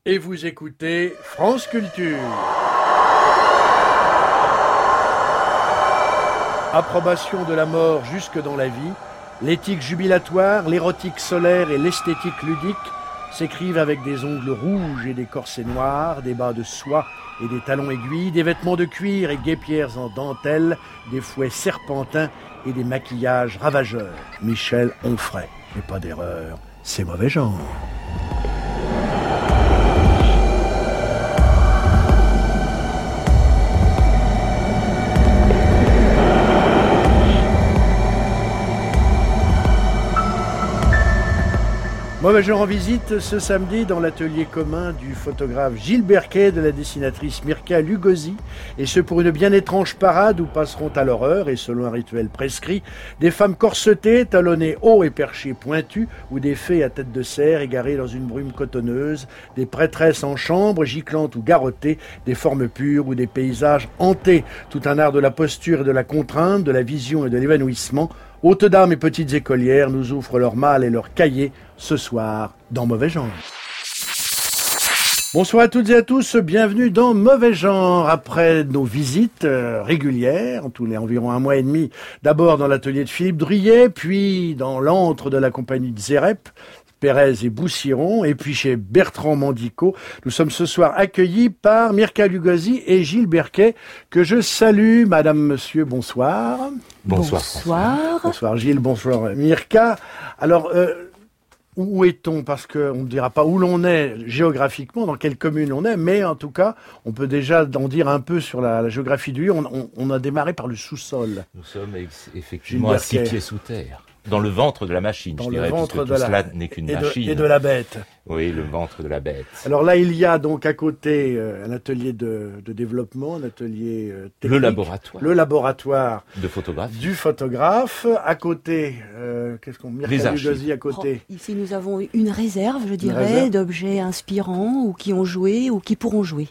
Et vous écoutez France Culture. Approbation de la mort jusque dans la vie, l'éthique jubilatoire, l'érotique solaire et l'esthétique ludique s'écrivent avec des ongles rouges et des corsets noirs, des bas de soie et des talons aiguilles, des vêtements de cuir et guêpières en dentelle, des fouets serpentins et des maquillages ravageurs. Michel Onfray. Et pas d'erreur, c'est mauvais genre. Mauvais genre en visite ce samedi dans l'atelier commun du photographe Gilles Berquet de la dessinatrice Mirka Lugosi, et ce pour une bien étrange parade où passeront à l'horreur, et selon un rituel prescrit, des femmes corsetées, talonnées hauts et perchées pointus, ou des fées à tête de cerf égarées dans une brume cotonneuse, des prêtresses en chambre, giclantes ou garrottées, des formes pures ou des paysages hantés, tout un art de la posture et de la contrainte, de la vision et de l'évanouissement. Hautes dames et petites écolières nous ouvrent leurs malles et leurs cahiers ce soir dans Mauvais Genre. Bonsoir à toutes et à tous, bienvenue dans Mauvais Genre. Après nos visites régulières, tous les environ un mois et demi, d'abord dans l'atelier de Philippe Druyet, puis dans l'antre de la compagnie de Zérep, Pérez et Boussiron, et puis chez Bertrand Mandico. Nous sommes ce soir accueillis par Mirka Lugosi et Gilles Berquet, que je salue. Madame, monsieur, bonsoir. Bonsoir. Bonsoir Gilles, bonsoir Mirka. Alors, où est-on? Parce qu'on ne dira pas où l'on est géographiquement, dans quelle commune on est, mais en tout cas, on peut déjà en dire un peu sur la géographie du lieu. On a démarré par le sous-sol. Nous sommes effectivement à 6 pieds sous terre. Dans le ventre de la machine, dans je dirais, puisque tout cela n'est qu'une machine. Et de la bête. Oui, le ventre de la bête. Alors là, il y a donc à côté un atelier de développement, un atelier technique. Le laboratoire de photographie. Du photographe. À côté, qu'est-ce qu'on... Les archives. À côté. Ici, nous avons une réserve, je dirais, d'objets inspirants ou qui ont joué ou qui pourront jouer.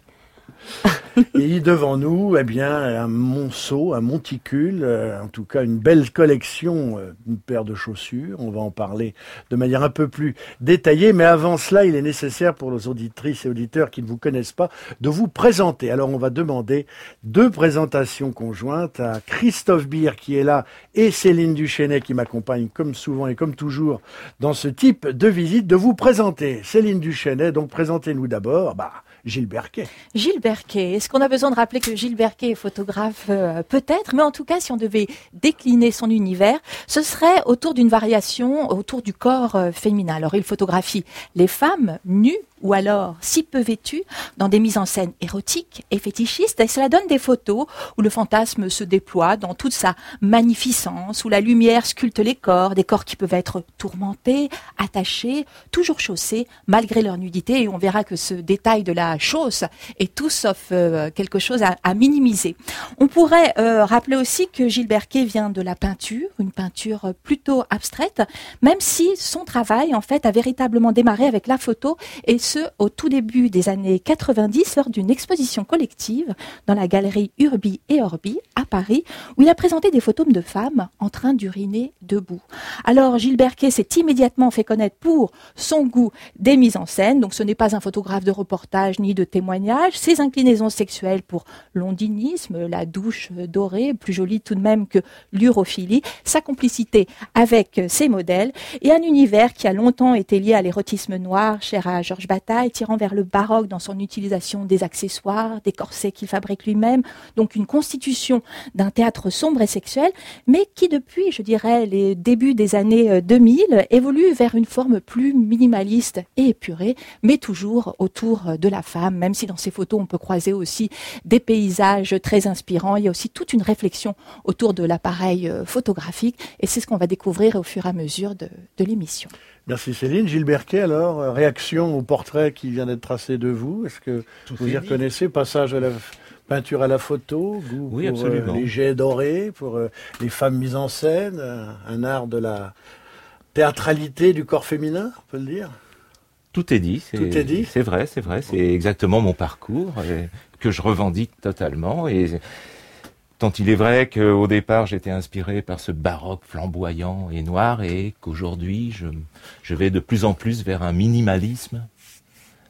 Et devant nous, eh bien, un monceau, un monticule, en tout cas une belle collection, une paire de chaussures. On va en parler de manière un peu plus détaillée. Mais avant cela, il est nécessaire pour nos auditrices et auditeurs qui ne vous connaissent pas de vous présenter. Alors, on va demander 2 présentations conjointes à Christophe Beer qui est là et Céline Duchesnay qui m'accompagne comme souvent et comme toujours dans ce type de visite, de vous présenter. Céline Duchesnay, donc présentez-nous d'abord, Gilles Berquet. Gilles Berquet. Est-ce qu'on a besoin de rappeler que Gilles Berquet est photographe? Peut-être, mais en tout cas, si on devait décliner son univers, ce serait autour d'une variation, autour du corps féminin. Alors, il photographie les femmes nues ou alors si peu vêtues dans des mises en scène érotiques et fétichistes, et cela donne des photos où le fantasme se déploie dans toute sa magnificence, où la lumière sculpte les corps, des corps qui peuvent être tourmentés, attachés, toujours chaussés, malgré leur nudité, et on verra que ce détail de la chausse est tout sauf quelque chose à minimiser. On pourrait rappeler aussi que Gilles Berquet vient de la peinture, une peinture plutôt abstraite, même si son travail en fait a véritablement démarré avec la photo, et ce au tout début des années 90 lors d'une exposition collective dans la galerie Urbi et Orbi à Paris, où il a présenté des photos de femmes en train d'uriner debout. Alors Gilles Berquet s'est immédiatement fait connaître pour son goût des mises en scène, donc ce n'est pas un photographe de reportage ni de témoignage, ses inclinaisons sexuelles pour l'ondinisme, la douche dorée, plus jolie tout de même que l'urophilie, sa complicité avec ses modèles, et un univers qui a longtemps été lié à l'érotisme noir, cher à Georges Bataille, tirant vers le baroque dans son utilisation des accessoires, des corsets qu'il fabrique lui-même, donc une constitution d'un théâtre sombre et sexuel, mais qui depuis, je dirais, les débuts des années 2000, évolue vers une forme plus minimaliste et épurée, mais toujours autour de la femme, même si dans ces photos on peut croiser aussi des paysages très inspirants. Il y a aussi toute une réflexion autour de l'appareil photographique, et c'est ce qu'on va découvrir au fur et à mesure de l'émission. Merci Céline. Gilles Berquet, alors, réaction au portrait qui vient d'être tracé de vous. Est-ce que vous y reconnaissez? Passage à la peinture à la photo, goût oui, pour les jets dorés, pour les femmes mises en scène, un art de la théâtralité du corps féminin, on peut le dire? Tout est dit. Tout est dit. C'est vrai. C'est exactement mon parcours que je revendique totalement. Et tant il est vrai qu'au départ, j'étais inspiré par ce baroque flamboyant et noir, et qu'aujourd'hui, je vais de plus en plus vers un minimalisme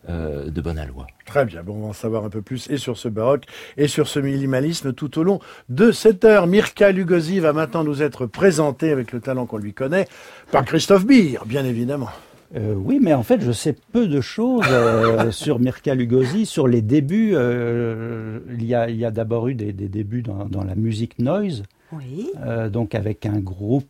de bon aloi. Très bien, bon, on va en savoir un peu plus et sur ce baroque et sur ce minimalisme tout au long de cette heure. Mircea Lugosi va maintenant nous être présenté avec le talent qu'on lui connaît par Christophe Beer, bien évidemment. Oui, mais en fait, je sais peu de choses sur Mircea Lugosi, sur les débuts. Il y a d'abord eu des débuts dans la musique noise. Oui. Donc avec un groupe,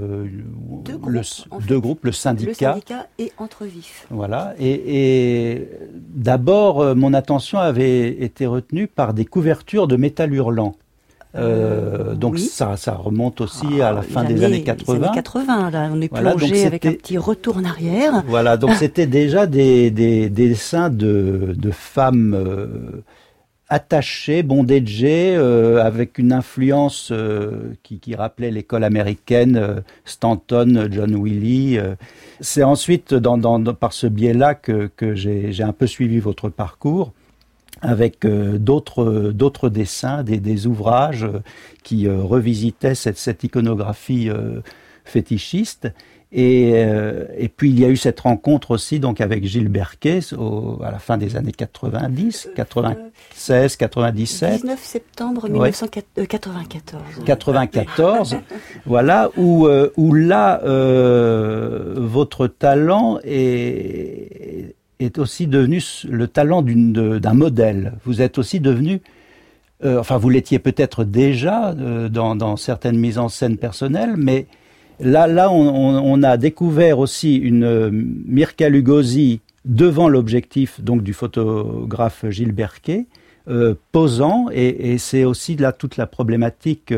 deux groupes, le syndicat. Le syndicat et Entre Vifs. Voilà. Et d'abord, mon attention avait été retenue par des couvertures de métal hurlant. Donc oui. ça remonte aussi à la fin des années 80. Les années 80, là, on est plongé avec un petit retour en arrière. Voilà, donc c'était déjà des dessins de femmes attachées, bondagées, avec une influence qui rappelait l'école américaine, Stanton, John Wiley. C'est ensuite par ce biais-là que j'ai un peu suivi votre parcours, avec d'autres dessins, des ouvrages qui revisitaient cette iconographie fétichiste. Et puis il y a eu cette rencontre aussi donc avec Gilles Berquet à la fin des années 90, 96, 97. 19 septembre 1994. 94, voilà, où là votre talent est aussi devenu le talent d'un modèle. Vous êtes aussi devenu, vous l'étiez peut-être déjà dans certaines mises en scène personnelles, mais là on a découvert aussi une Mircea Lugosi devant l'objectif donc du photographe Gilles Berquet, posant, et c'est aussi là toute la problématique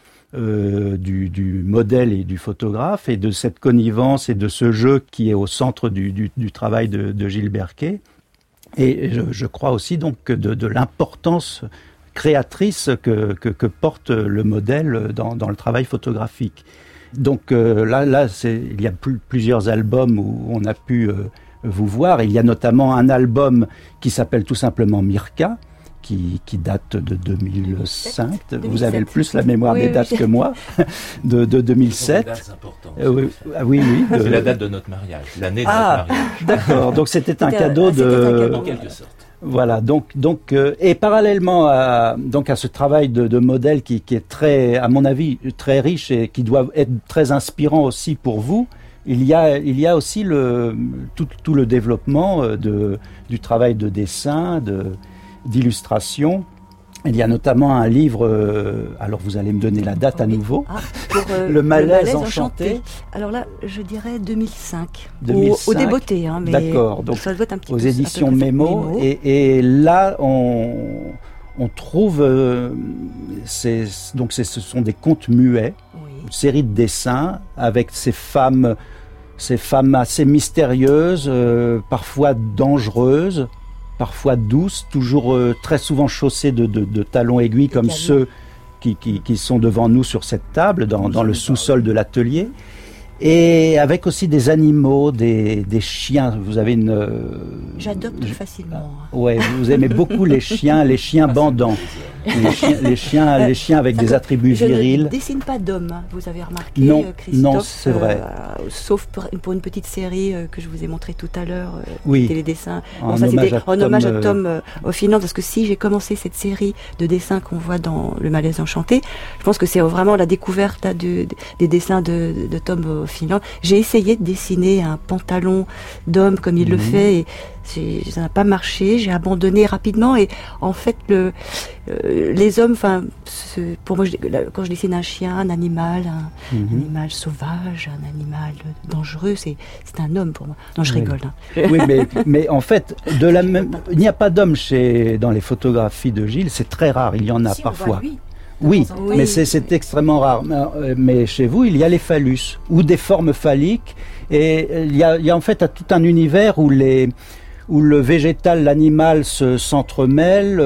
du modèle et du photographe, et de cette connivence et de ce jeu qui est au centre du travail de Gilles Berquet. Et je crois aussi donc de l'importance créatrice que porte le modèle dans le travail photographique. Donc là il y a plusieurs albums où on a pu vous voir. Il y a notamment un album qui s'appelle tout simplement Mircea, qui date de 2005. Vous avez le plus la mémoire des dates que moi, de 2007. C'est important. Oui. C'est la date de notre mariage, l'année de notre mariage. D'accord. Donc c'était un cadeau en quelque sorte. Voilà. Donc et parallèlement à ce travail de modèle qui est très, à mon avis, très riche et qui doit être très inspirant aussi pour vous, il y a aussi tout le développement du travail de dessin, d'illustration. Il y a notamment un livre, alors vous allez me donner la date à nouveau, pour, le malaise enchanté. Alors là, je dirais 2005. 2005. Au débeauté, hein, mais d'accord, donc ça doit être un petit aux peu, éditions Mémo. Et là, on trouve, ce sont des contes muets, une série de dessins avec ces femmes assez mystérieuses, parfois dangereuses, parfois douces, toujours très souvent chaussées de talons aiguilles comme ceux qui sont devant nous sur cette table, dans le sous-sol de l'atelier. Et avec aussi des animaux, des chiens. Vous avez J'adopte facilement. Ouais, vous aimez beaucoup les chiens bandants. Les chiens avec des attributs virils. Je ne dessine pas d'hommes, vous avez remarqué, non, Christophe. Non, c'est vrai. Sauf pour une petite série que je vous ai montrée tout à l'heure, oui. C'était les dessins. Ça c'était en hommage à Tom O'Finnan, parce que si j'ai commencé cette série de dessins qu'on voit dans Le Malaise enchanté, je pense que c'est vraiment la découverte là, des dessins de Tom O'Finnan. J'ai essayé de dessiner un pantalon d'homme comme il le fait, et ça n'a pas marché, j'ai abandonné rapidement. Et en fait les hommes, pour moi, quand je dessine un chien, un animal, un animal sauvage, un animal dangereux, c'est un homme pour moi. Non, je rigole. Hein. Oui, mais en fait, il n'y a pas d'homme dans les photographies de Gilles, c'est très rare, il y en a parfois. Oui, mais c'est extrêmement rare. Mais chez vous, il y a les phallus, ou des formes phalliques, et il y a en fait tout un univers où le végétal, l'animal s'entremêlent.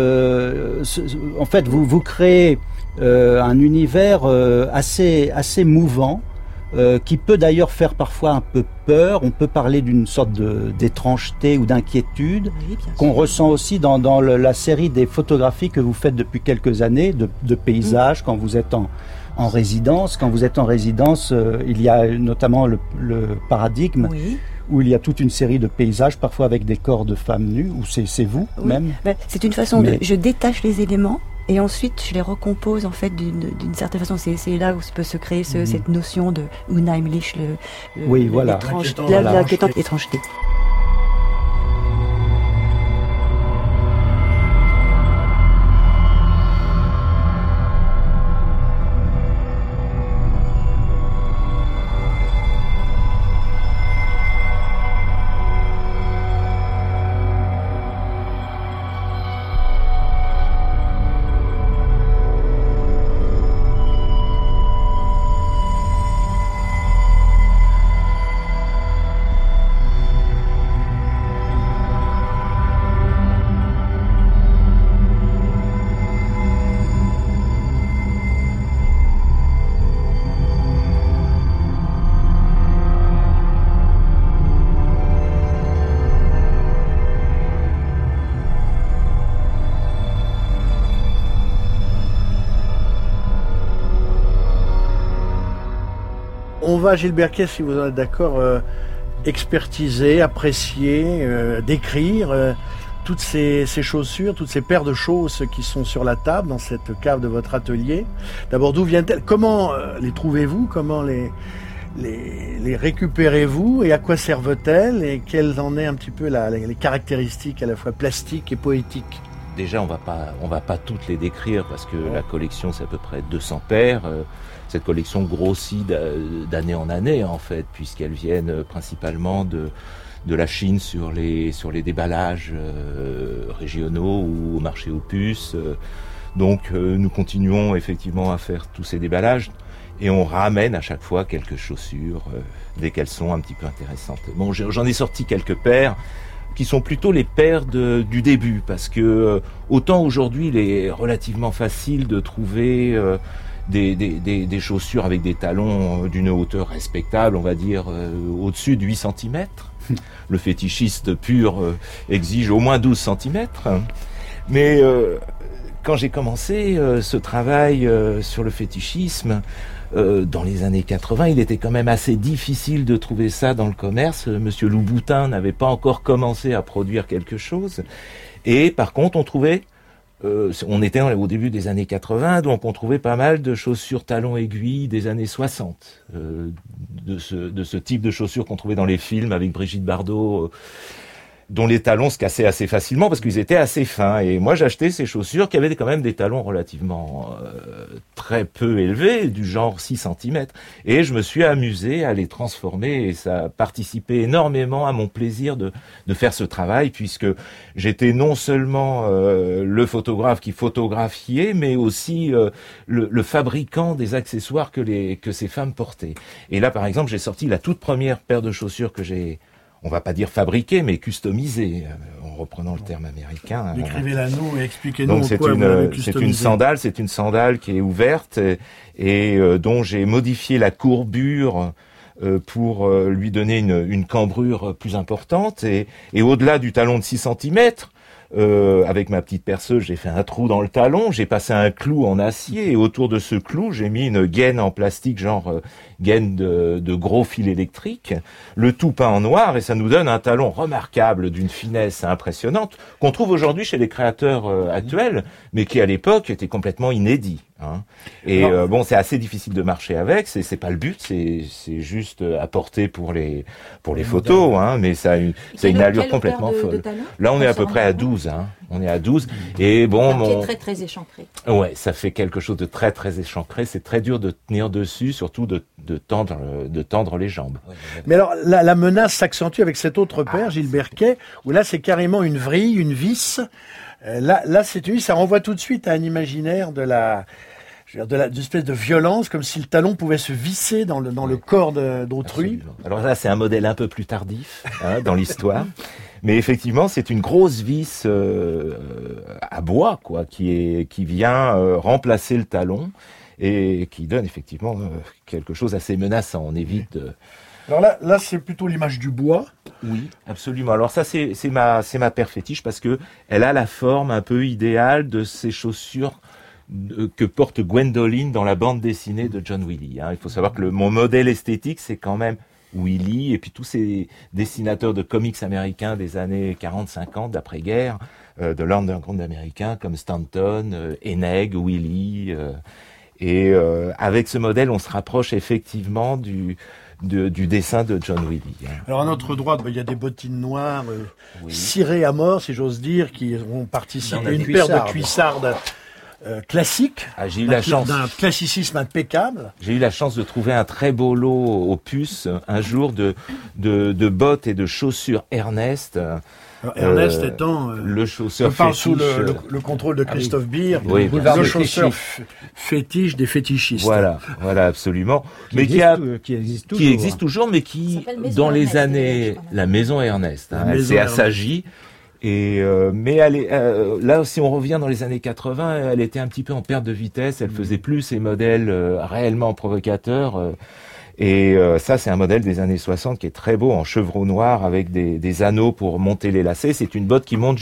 En fait, vous créez un univers assez mouvant, qui peut d'ailleurs faire parfois un peu peur. On peut parler d'une sorte d'étrangeté ou d'inquiétude qu'on ressent aussi dans la série des photographies que vous faites depuis quelques années, de paysages, quand vous êtes en résidence. Quand vous êtes en résidence, il y a notamment le paradigme. Oui. Où il y a toute une série de paysages, parfois avec des corps de femmes nues, ou c'est vous même. C'est une façon je détache les éléments et ensuite je les recompose en fait d'une certaine façon. C'est là où peut se créer cette notion de unheimlich, l'inquiétante étrangeté. On va, Gilles Berquet, si vous en êtes d'accord, expertiser, apprécier, décrire toutes ces chaussures, toutes ces paires de choses qui sont sur la table dans cette cave de votre atelier. D'abord, d'où viennent-elles? Comment les trouvez-vous? Comment les récupérez-vous? Et à quoi servent-elles? Et quelles en est un petit peu les caractéristiques à la fois plastiques et poétiques? Déjà, on va pas toutes les décrire parce que la collection, c'est à peu près 200 paires. Cette collection grossit d'année en année, en fait, puisqu'elles viennent principalement de la Chine sur les déballages régionaux ou au marché aux puces. Donc, nous continuons effectivement à faire tous ces déballages et on ramène à chaque fois quelques chaussures dès qu'elles sont un petit peu intéressantes. Bon, j'en ai sorti quelques paires qui sont plutôt les paires du début, parce que autant aujourd'hui il est relativement facile de trouver des chaussures avec des talons d'une hauteur respectable, on va dire au-dessus de 8 cm. Le fétichiste pur exige au moins 12 cm. Mais quand j'ai commencé ce travail sur le fétichisme, dans les années 80, il était quand même assez difficile de trouver ça dans le commerce. Monsieur Louboutin n'avait pas encore commencé à produire quelque chose. Et par contre, on trouvait, on était au début des années 80, donc on trouvait pas mal de chaussures talons aiguilles des années 60. De ce type de chaussures qu'on trouvait dans les films avec Brigitte Bardot, dont les talons se cassaient assez facilement parce qu'ils étaient assez fins. Et moi, j'achetais ces chaussures qui avaient quand même des talons relativement très peu élevés, du genre 6 cm. Et je me suis amusé à les transformer et ça a participé énormément à mon plaisir de faire ce travail, puisque j'étais non seulement le photographe qui photographiait, mais aussi le fabricant des accessoires que ces femmes portaient. Et là, par exemple, j'ai sorti la toute première paire de chaussures que j'ai, on va pas dire fabriqué, mais customisé, en reprenant le terme américain. Décrivez-la nous et expliquez-nous en quoi vous l'avez customisé. C'est une sandale qui est ouverte et dont j'ai modifié la courbure pour lui donner une cambrure plus importante. Et au-delà du talon de 6 cm, avec ma petite perceuse, j'ai fait un trou dans le talon, j'ai passé un clou en acier et autour de ce clou, j'ai mis une gaine en plastique, genre gaine de gros fil électrique, le tout peint en noir, et ça nous donne un talon remarquable d'une finesse impressionnante qu'on trouve aujourd'hui chez les créateurs actuels, mais qui à l'époque était complètement inédit. Hein. Et bon, c'est assez difficile de marcher avec, c'est pas le but, c'est juste à porter pour les photos, hein, mais ça a une allure complètement folle. Là, on est à peu près à 12, hein. On est à 12 et bon, c'est très très échancré. Ouais, ça fait quelque chose de très très échancré, c'est très dur de tenir dessus, surtout de tendre les jambes. Mais alors la menace s'accentue avec cette autre paire, Gilles Berquet, où là c'est carrément une vrille, une vis. Là c'est une vis, ça renvoie tout de suite à un imaginaire d'une espèce de violence, comme si le talon pouvait se visser dans le corps d'autrui. Absolument. Alors là, c'est un modèle un peu plus tardif dans l'histoire, mais effectivement, c'est une grosse vis à bois, quoi, qui vient remplacer le talon et qui donne effectivement quelque chose assez menaçant. On évite. Alors là, c'est plutôt l'image du bois. Oui, absolument. Alors ça, c'est ma paire fétiche parce que elle a la forme un peu idéale de ces chaussures que porte Gwendoline dans la bande dessinée de John Wiley. Il faut savoir que mon modèle esthétique, c'est quand même Wiley, et puis tous ces dessinateurs de comics américains des années 40-50 d'après-guerre, de l'underground américain, comme Stanton, Hennig, Wiley, et avec ce modèle, on se rapproche effectivement du dessin de John Wiley. Alors à notre droite, il y a des bottines noires cirées à mort, si j'ose dire, qui ont participé à une paire de cuissardes classiques, j'ai eu la chance d'un classicisme impeccable. J'ai eu la chance de trouver un très beau lot aux puces un jour de bottes et de chaussures Ernest. Alors, Ernest étant le chausseur fétiche, sous le contrôle de Christophe Beer, le chausseur fétiche des fétichistes. Voilà, absolument. Qui existe toujours, mais qui dans les Ernest, années, la maison Ernest, c'est Assagi. Et mais là, si on revient dans les années 80, elle était un petit peu en perte de vitesse. Elle faisait plus ces modèles réellement provocateurs. Et ça, c'est un modèle des années 60 qui est très beau, en chevreau noir avec des anneaux pour monter les lacets. C'est une botte qui monte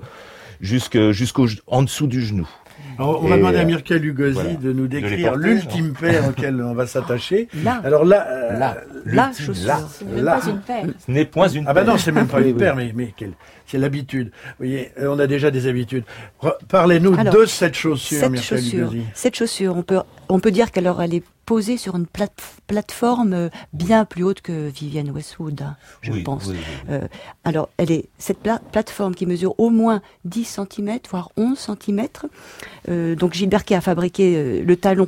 en dessous du genou. Alors, on va demander à Mirka Lugosi de nous décrire l'ultime paire auquel on va s'attacher. Alors la chaussure. Ce n'est pas une paire. Ce n'est point une paire. Ah ben non, c'est même pas une paire, mais c'est l'habitude. Vous voyez, on a déjà des habitudes. Parlez-nous de cette chaussure, Mirka Lugosi. Cette chaussure, on peut dire qu'elle est posée sur une plateforme bien plus haute que Vivienne Westwood, je pense. Alors, cette plateforme qui mesure au moins 10 cm, voire 11 cm. Donc, Gilles Berquet a fabriqué le talon,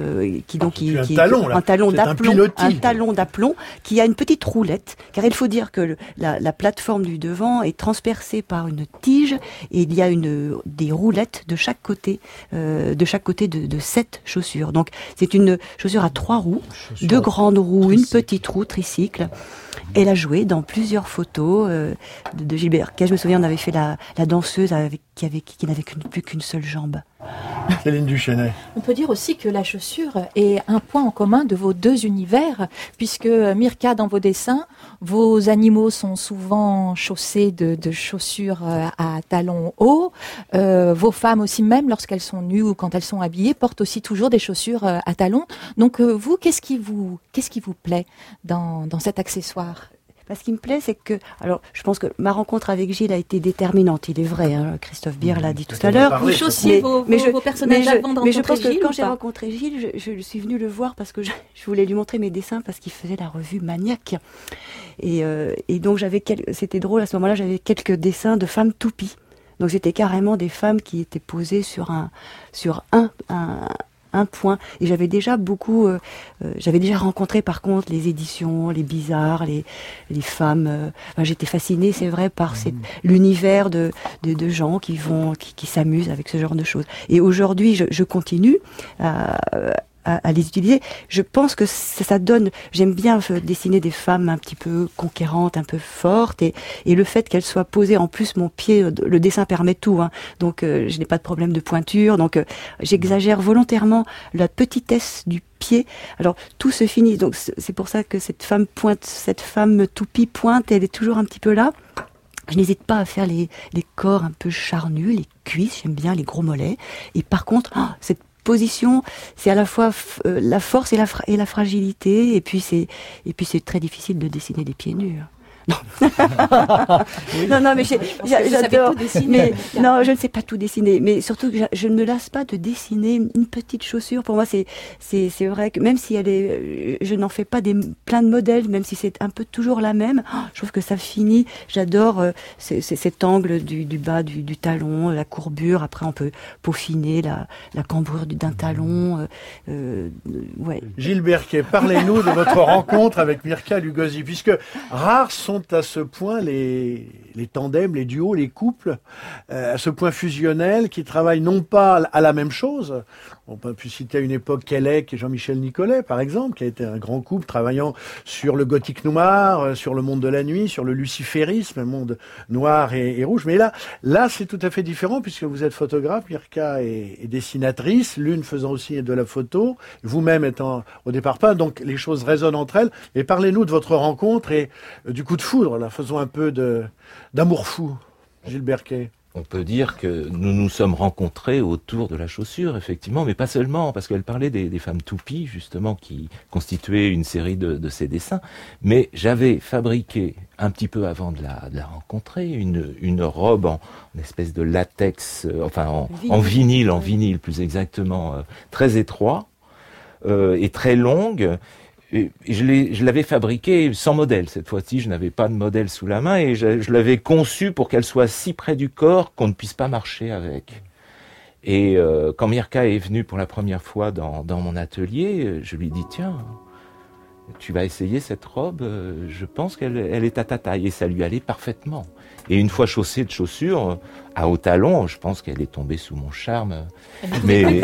un talon d'aplomb, qui a une petite roulette, car il faut dire que la plateforme du devant est transpercée par une tige, et il y a des roulettes de chaque côté de cette chaussure. Donc, c'est une chaussure à 3 roues, 2 grandes roues, une petite roue tricycle. Elle a joué dans plusieurs photos de Gilles Berquet. Je me souviens, on avait fait la danseuse qui n'avait plus qu'une seule jambe. Céline Duchesnay. On peut dire aussi que la chaussure est un point en commun de vos deux univers, puisque Mirka, dans vos dessins, vos animaux sont souvent chaussés de chaussures à talons hauts. Vos femmes aussi, même lorsqu'elles sont nues ou quand elles sont habillées, portent aussi toujours des chaussures à talons. Donc vous, qu'est-ce qui vous plaît dans cet accessoire ? Ce qui me plaît, c'est que, alors, je pense que ma rencontre avec Gilles a été déterminante. Il est vrai, Christophe Beer l'a dit tout à l'heure. Vous chaussiez vos personnages avant de rencontrer Gilles. Mais je pense que quand j'ai rencontré Gilles, je suis venue le voir parce que je voulais lui montrer mes dessins parce qu'il faisait la revue Maniaque. Et donc c'était drôle, à ce moment-là, j'avais quelques dessins de femmes toupies. Donc c'était carrément des femmes qui étaient posées sur un point. Et j'avais déjà rencontré par contre les éditions, les bizarres, les femmes. J'étais fascinée, c'est vrai, par l'univers de gens qui s'amusent avec ce genre de choses. Et aujourd'hui, je continue à les utiliser. Je pense que ça donne, j'aime bien dessiner des femmes un petit peu conquérantes, un peu fortes, et le fait qu'elles soient posées, en plus mon pied, le dessin permet tout, donc je n'ai pas de problème de pointure, donc j'exagère volontairement la petitesse du pied. Alors tout se finit, donc c'est pour ça que cette femme toupie pointe, elle est toujours un petit peu là. Je n'hésite pas à faire les corps un peu charnus, les cuisses, j'aime bien les gros mollets, et par contre, cette position, c'est à la fois la force et la fragilité, et puis c'est très difficile de dessiner des pieds nus. Non. Non, mais j'adore. Mais non, je ne sais pas tout dessiner. Mais surtout, je ne me lasse pas de dessiner une petite chaussure. Pour moi, c'est vrai que même si je n'en fais pas plein de modèles, même si c'est un peu toujours la même, je trouve que ça finit. J'adore cet angle du bas du talon, la courbure. Après, on peut peaufiner la cambrure d'un talon. Ouais. Gilles Berquet, parlez-nous de votre rencontre avec Mirka Lugosi, puisque rares sont à ce point les tandems, les duos, les couples, à ce point fusionnel, qui travaillent non pas à la même chose. On peut citer à une époque Kellec et Jean-Michel Nicolet, par exemple, qui a été un grand couple travaillant sur le gothique noir, sur le monde de la nuit, sur le luciférisme, un monde noir et rouge. Mais là, c'est tout à fait différent, puisque vous êtes photographe, Mirka est dessinatrice, l'une faisant aussi de la photo, vous-même étant au départ peintre, donc les choses résonnent entre elles. Et parlez-nous de votre rencontre et du coup de foudre, là, faisons un peu d'amour fou, Gilles Berquet. on peut dire que nous nous sommes rencontrés autour de la chaussure, effectivement, mais pas seulement, parce qu'elle parlait des femmes toupies, justement, qui constituaient une série de ses dessins. Mais j'avais fabriqué, un petit peu avant de la rencontrer, une robe en espèce de latex, en vinyle plus exactement, très étroit et très longue. Et je l'avais fabriquée sans modèle. Cette fois-ci, je n'avais pas de modèle sous la main et je l'avais conçue pour qu'elle soit si près du corps qu'on ne puisse pas marcher avec. Et quand Mirka est venue pour la première fois dans mon atelier, je lui dis « Tiens, tu vas essayer cette robe, je pense qu'elle est à ta taille. » Et ça lui allait parfaitement. Et une fois chaussée de chaussures, à haut talon, je pense qu'elle est tombée sous mon charme. Mais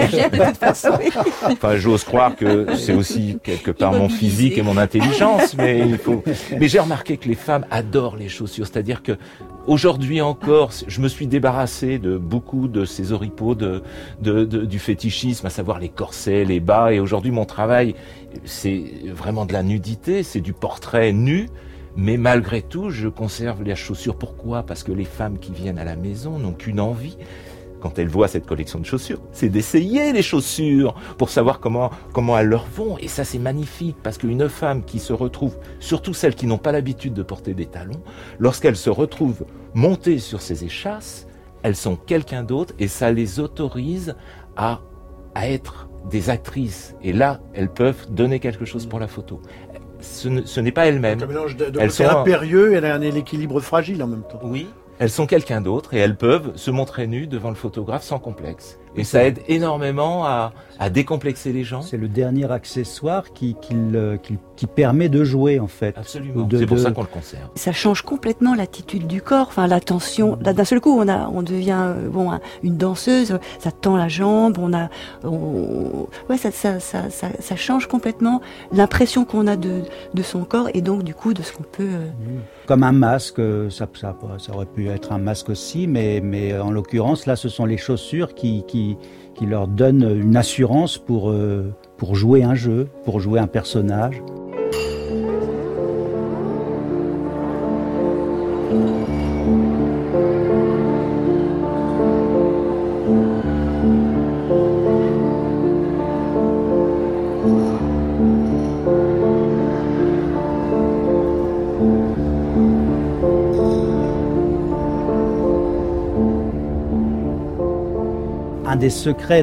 enfin, j'ose croire que c'est aussi quelque part mon physique et mon intelligence. Mais j'ai remarqué que les femmes adorent les chaussures. C'est-à-dire que aujourd'hui encore, je me suis débarrassé de beaucoup de ces oripeaux du fétichisme, à savoir les corsets, les bas. Et aujourd'hui, mon travail, c'est vraiment de la nudité, c'est du portrait nu. Mais malgré tout, je conserve les chaussures. Pourquoi ? Parce que les femmes qui viennent à la maison n'ont qu'une envie, quand elles voient cette collection de chaussures, c'est d'essayer les chaussures pour savoir comment elles leur vont. Et ça, c'est magnifique, parce qu'une femme qui se retrouve, surtout celles qui n'ont pas l'habitude de porter des talons, lorsqu'elles se retrouvent montées sur ces échasses, elles sont quelqu'un d'autre et ça les autorise à être des actrices. Et là, elles peuvent donner quelque chose pour la photo. Ce n'est pas elles-mêmes. Un mélange de côté impérieux et un équilibre fragile en même temps. Oui, elles sont quelqu'un d'autre et elles peuvent se montrer nues devant le photographe sans complexe. Et ça aide énormément à décomplexer les gens. C'est le dernier accessoire qui permet de jouer, en fait. Absolument, c'est pour ça qu'on le conserve. Ça change complètement l'attitude du corps, enfin l'attention. Là, d'un seul coup, on devient une danseuse, ça tend la jambe, ça change complètement l'impression qu'on a de son corps et donc du coup de ce qu'on peut... Comme un masque, ça aurait pu être un masque aussi, mais en l'occurrence, là, ce sont les chaussures qui leur donnent une assurance pour jouer un jeu, pour jouer un personnage. Un des secrets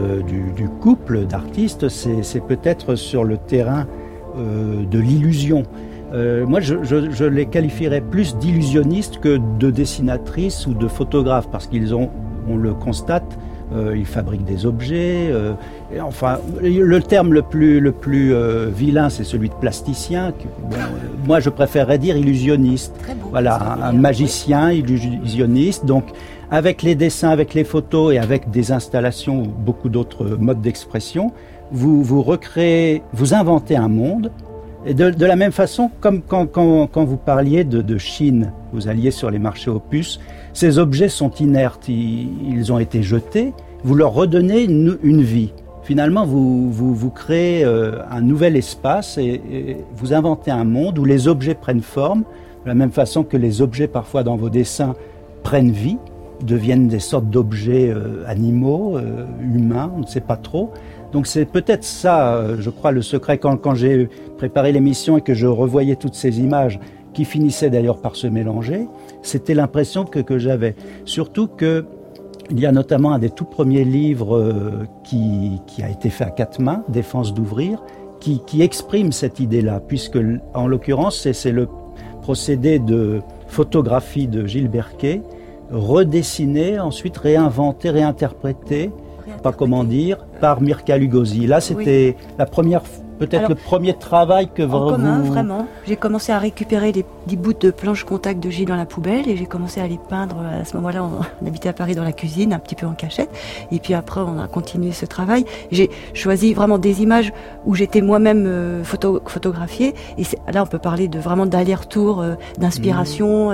du couple d'artistes, c'est peut-être sur le terrain de l'illusion. Moi, je les qualifierais plus d'illusionnistes que de dessinatrices ou de photographes, parce on le constate, ils fabriquent des objets. Enfin, le terme le plus vilain, c'est celui de plasticien. Moi, je préférerais dire illusionniste. Voilà, un magicien, illusionniste. Donc, avec les dessins, avec les photos et avec des installations ou beaucoup d'autres modes d'expression, vous recréez, vous inventez un monde. Et de la même façon, comme quand vous parliez de Chine, vous alliez sur les marchés aux puces, ces objets sont inertes, ils ont été jetés, vous leur redonnez une vie. Finalement, vous créez un nouvel espace et vous inventez un monde où les objets prennent forme, de la même façon que les objets parfois dans vos dessins prennent vie, deviennent des sortes d'objets animaux, humains, on ne sait pas trop. Donc c'est peut-être ça, je crois, le secret. Quand j'ai préparé l'émission et que je revoyais toutes ces images, qui finissaient d'ailleurs par se mélanger, c'était l'impression que j'avais. Surtout que il y a notamment un des tout premiers livres qui a été fait à 4 mains, Défense d'ouvrir, qui exprime cette idée-là, puisque en l'occurrence c'est le procédé de photographie de Gilles Berquet, redessiné, ensuite réinventé, réinterprété, pas comment dire, par Mirka Lugosi. Là, c'était la première, peut-être le premier travail que en commun, vraiment. J'ai commencé à récupérer des bouts de planches contact de Gilles dans la poubelle et j'ai commencé à les peindre. À ce moment-là, on habitait à Paris dans la cuisine, un petit peu en cachette. Et puis après, on a continué ce travail. J'ai choisi vraiment des images où j'étais moi-même photographiée. Et là, on peut parler vraiment d'aller-retour, d'inspiration.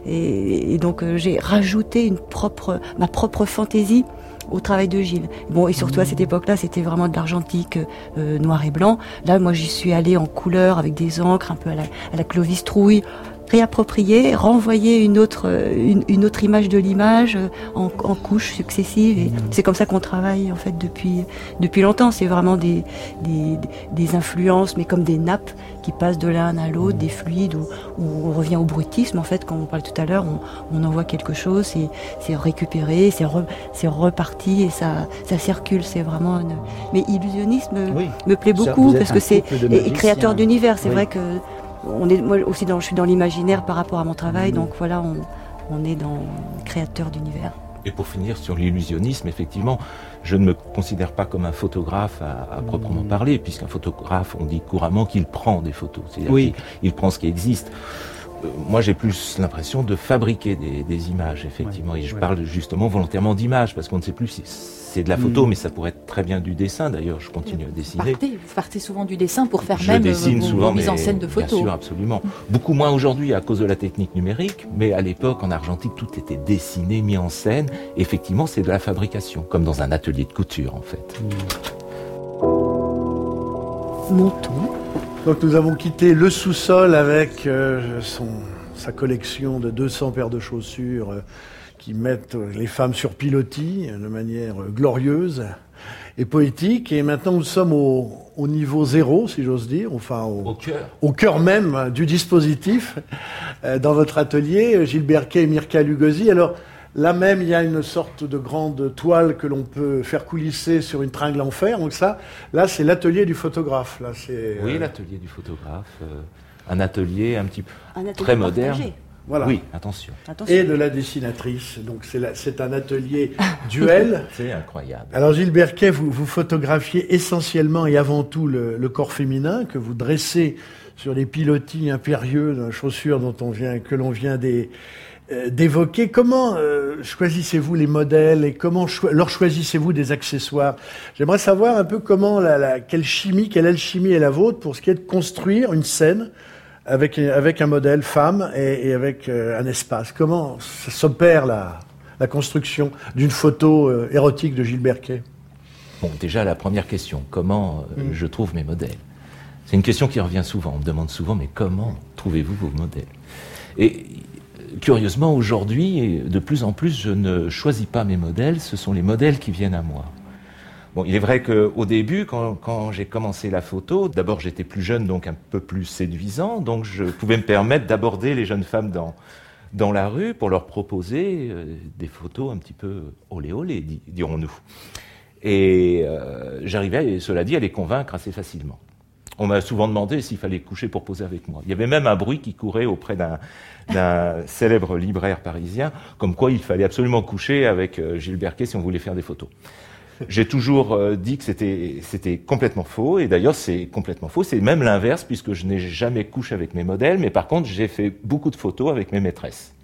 Et donc, j'ai rajouté ma propre fantaisie au travail de Gilles. Bon, et surtout à cette époque-là, c'était vraiment de l'argentique noir et blanc. Là, moi, j'y suis allée en couleur avec des encres un peu à la Clovis Trouille. réapproprier, renvoyer une autre image de l'image en couches successives. Et c'est comme ça qu'on travaille en fait depuis longtemps. C'est vraiment des influences, mais comme des nappes qui passent de l'un à l'autre, des fluides, où on revient au bruitisme en fait. Comme on parlait tout à l'heure, on envoie quelque chose, c'est récupéré, c'est reparti et ça circule. C'est vraiment mais illusionnisme me plaît beaucoup parce que c'est créateur d'univers. C'est vrai que moi aussi je suis dans l'imaginaire par rapport à mon travail, donc voilà, on est dans créateur d'univers. Et pour finir sur l'illusionnisme, effectivement, je ne me considère pas comme un photographe à proprement parler, puisqu'un photographe, on dit couramment qu'il prend des photos, c'est-à-dire qu'il prend ce qui existe. Moi, j'ai plus l'impression de fabriquer des images, effectivement, et je parle justement volontairement d'images, parce qu'on ne sait plus si c'est de la photo, mais ça pourrait être très bien du dessin. D'ailleurs, je continue à dessiner. Vous partez souvent du dessin pour faire même vos mises en scène de photos. Bien sûr, absolument. Beaucoup moins aujourd'hui à cause de la technique numérique, mais à l'époque, en argentique, tout était dessiné, mis en scène. Effectivement, c'est de la fabrication, comme dans un atelier de couture, en fait. Montons. Donc nous avons quitté le sous-sol avec sa collection de 200 paires de chaussures qui mettent les femmes sur pilotis de manière glorieuse et poétique. Et maintenant nous sommes au niveau zéro, si j'ose dire, enfin au cœur même du dispositif, dans votre atelier, Gilles Berquet et Mirka Lugosi. Alors là même, il y a une sorte de grande toile que l'on peut faire coulisser sur une tringle en fer. Donc ça, là, c'est l'atelier du photographe. Là, oui, l'atelier du photographe. Un atelier un petit peu très moderne. Voilà. Oui, attention. Et de la dessinatrice. Donc c'est un atelier duel. C'est incroyable. Alors Gilles Berquet, vous photographiez essentiellement et avant tout le corps féminin que vous dressez sur les pilotis impérieux de chaussures que l'on vient d'évoquer. Comment choisissez-vous les modèles et comment leur choisissez-vous des accessoires? J'aimerais savoir un peu quelle alchimie est la vôtre pour ce qui est de construire une scène avec un modèle femme et avec un espace. Comment s'opère la construction d'une photo érotique de Gilles Berquet? Bon, déjà la première question, comment je trouve mes modèles? C'est une question qui revient souvent. On me demande souvent, mais comment trouvez-vous vos modèles? Et curieusement, aujourd'hui, de plus en plus, je ne choisis pas mes modèles, ce sont les modèles qui viennent à moi. Bon, il est vrai qu'au début, quand j'ai commencé la photo, d'abord j'étais plus jeune, donc un peu plus séduisant, donc je pouvais me permettre d'aborder les jeunes femmes dans la rue pour leur proposer des photos un petit peu olé olé, dirons-nous. Et j'arrivais, cela dit, à les convaincre assez facilement. On m'a souvent demandé s'il fallait coucher pour poser avec moi. Il y avait même un bruit qui courait auprès d'un célèbre libraire parisien, comme quoi il fallait absolument coucher avec Gilles Berquet si on voulait faire des photos. J'ai toujours dit que c'était complètement faux, et d'ailleurs c'est complètement faux, c'est même l'inverse, puisque je n'ai jamais couché avec mes modèles, mais par contre j'ai fait beaucoup de photos avec mes maîtresses.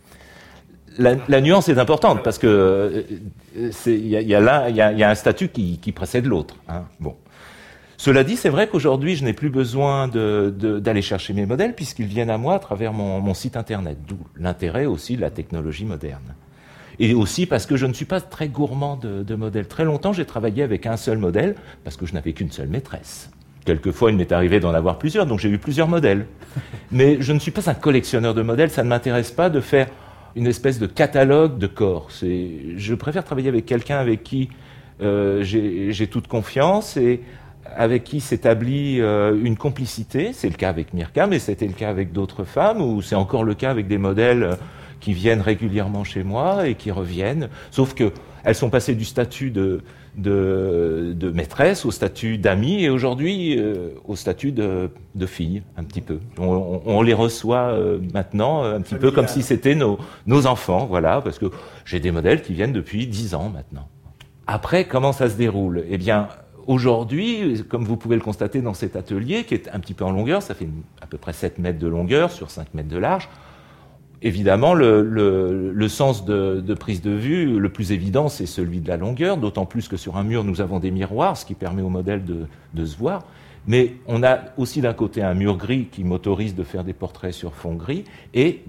La nuance est importante, parce que il y a un statut qui précède l'autre. Hein. Bon. Cela dit, c'est vrai qu'aujourd'hui, je n'ai plus besoin d'aller chercher mes modèles, puisqu'ils viennent à moi à travers mon site internet, d'où l'intérêt aussi de la technologie moderne. Et aussi parce que je ne suis pas très gourmand de modèles. Très longtemps, j'ai travaillé avec un seul modèle, parce que je n'avais qu'une seule maîtresse. Quelquefois, il m'est arrivé d'en avoir plusieurs, donc j'ai eu plusieurs modèles. Mais je ne suis pas un collectionneur de modèles, ça ne m'intéresse pas de faire une espèce de catalogue de corps. Je préfère travailler avec quelqu'un avec qui j'ai toute confiance et avec qui s'établit une complicité. C'est le cas avec Mirka, mais c'était le cas avec d'autres femmes, ou c'est encore le cas avec des modèles qui viennent régulièrement chez moi et qui reviennent, sauf que elles sont passées du statut de maîtresse au statut d'amie et aujourd'hui au statut de fille, un petit peu. On les reçoit maintenant un petit peu comme si c'était nos enfants, voilà, parce que j'ai des modèles qui viennent depuis 10 ans maintenant. Après, comment ça se déroule? Eh bien, aujourd'hui, comme vous pouvez le constater dans cet atelier, qui est un petit peu en longueur, ça fait à peu près 7 mètres de longueur sur 5 mètres de large. Évidemment, le sens de prise de vue, le plus évident, c'est celui de la longueur, d'autant plus que sur un mur, nous avons des miroirs, ce qui permet au modèle de se voir. Mais on a aussi d'un côté un mur gris qui m'autorise de faire des portraits sur fond gris, et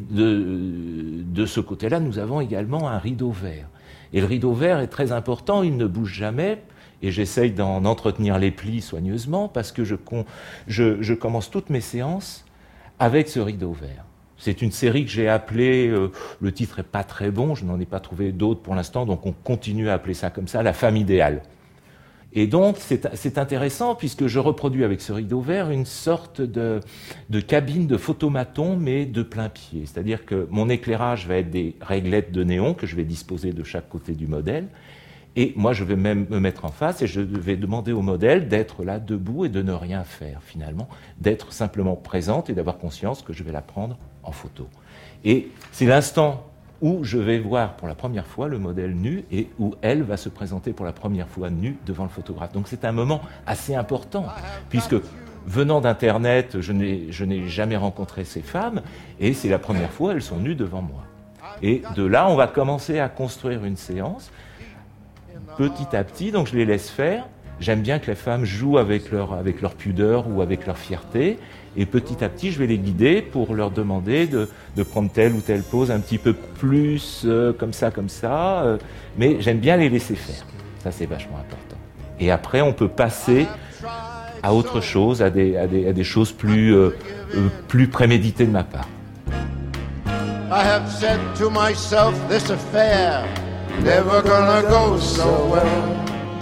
de ce côté-là, nous avons également un rideau vert. Et le rideau vert est très important, il ne bouge jamais, et j'essaye d'en entretenir les plis soigneusement, parce que je commence toutes mes séances avec ce rideau vert. C'est une série que j'ai appelée, le titre est pas très bon, je n'en ai pas trouvé d'autres pour l'instant, donc on continue à appeler ça comme ça, La femme idéale. Et donc c'est intéressant puisque je reproduis avec ce rideau vert une sorte de cabine de photomaton mais de plein pied. C'est-à-dire que mon éclairage va être des réglettes de néon que je vais disposer de chaque côté du modèle. Et moi, je vais même me mettre en face et je vais demander au modèle d'être là, debout, et de ne rien faire, finalement, d'être simplement présente et d'avoir conscience que je vais la prendre en photo. Et c'est l'instant où je vais voir pour la première fois le modèle nu et où elle va se présenter pour la première fois nue devant le photographe. Donc c'est un moment assez important, puisque venant d'Internet, je n'ai jamais rencontré ces femmes, et c'est la première fois, elles sont nues devant moi. Et de là, on va commencer à construire une séance, petit à petit, donc je les laisse faire. J'aime bien que les femmes jouent avec leur pudeur ou avec leur fierté. Et petit à petit, je vais les guider pour leur demander de prendre telle ou telle pose un petit peu plus comme ça. Mais j'aime bien les laisser faire. Ça, c'est vachement important. Et après, on peut passer à autre chose, à des choses plus préméditées de ma part. I have said to myself, this affair never gonna go so well.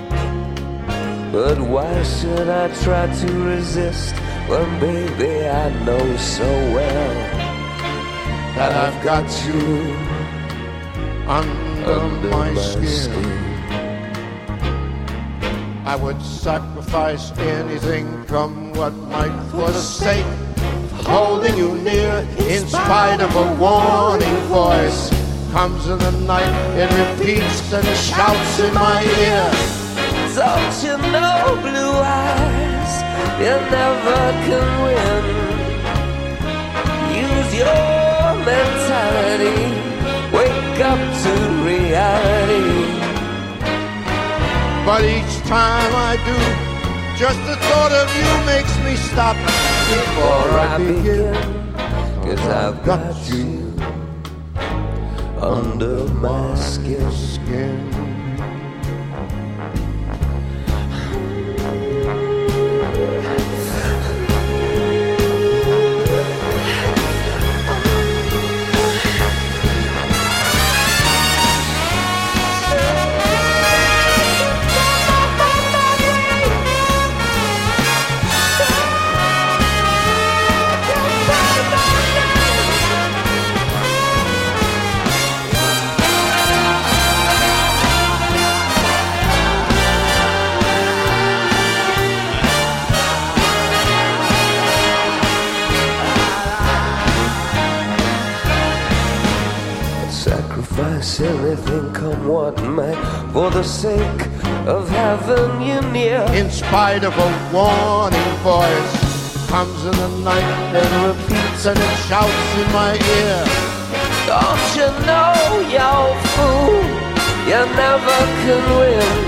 But why should I try to resist when baby I know so well that I've got you under my skin. I would sacrifice anything, come what might, for the sake of holding you near, in spite of a warning voice. Comes in the night, it repeats and shouts in my ear. Don't you know, blue eyes, you never can win. Use your mentality, wake up to reality. But each time I do, just the thought of you makes me stop before I begin. 'Cause I've got you under my skin. Anything come what may, for the sake of having you near. In spite of a warning voice, comes in the night and repeats and it shouts in my ear. Don't you know, you fool, you never can win.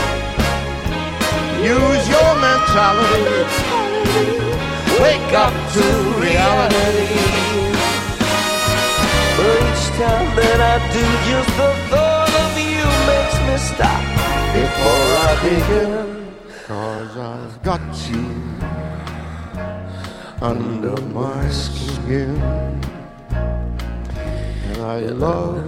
Use your mentality, wake up to reality. Each time that I do, just the thought of you makes me stop before I begin. 'Cause I've got you under my skin, and I love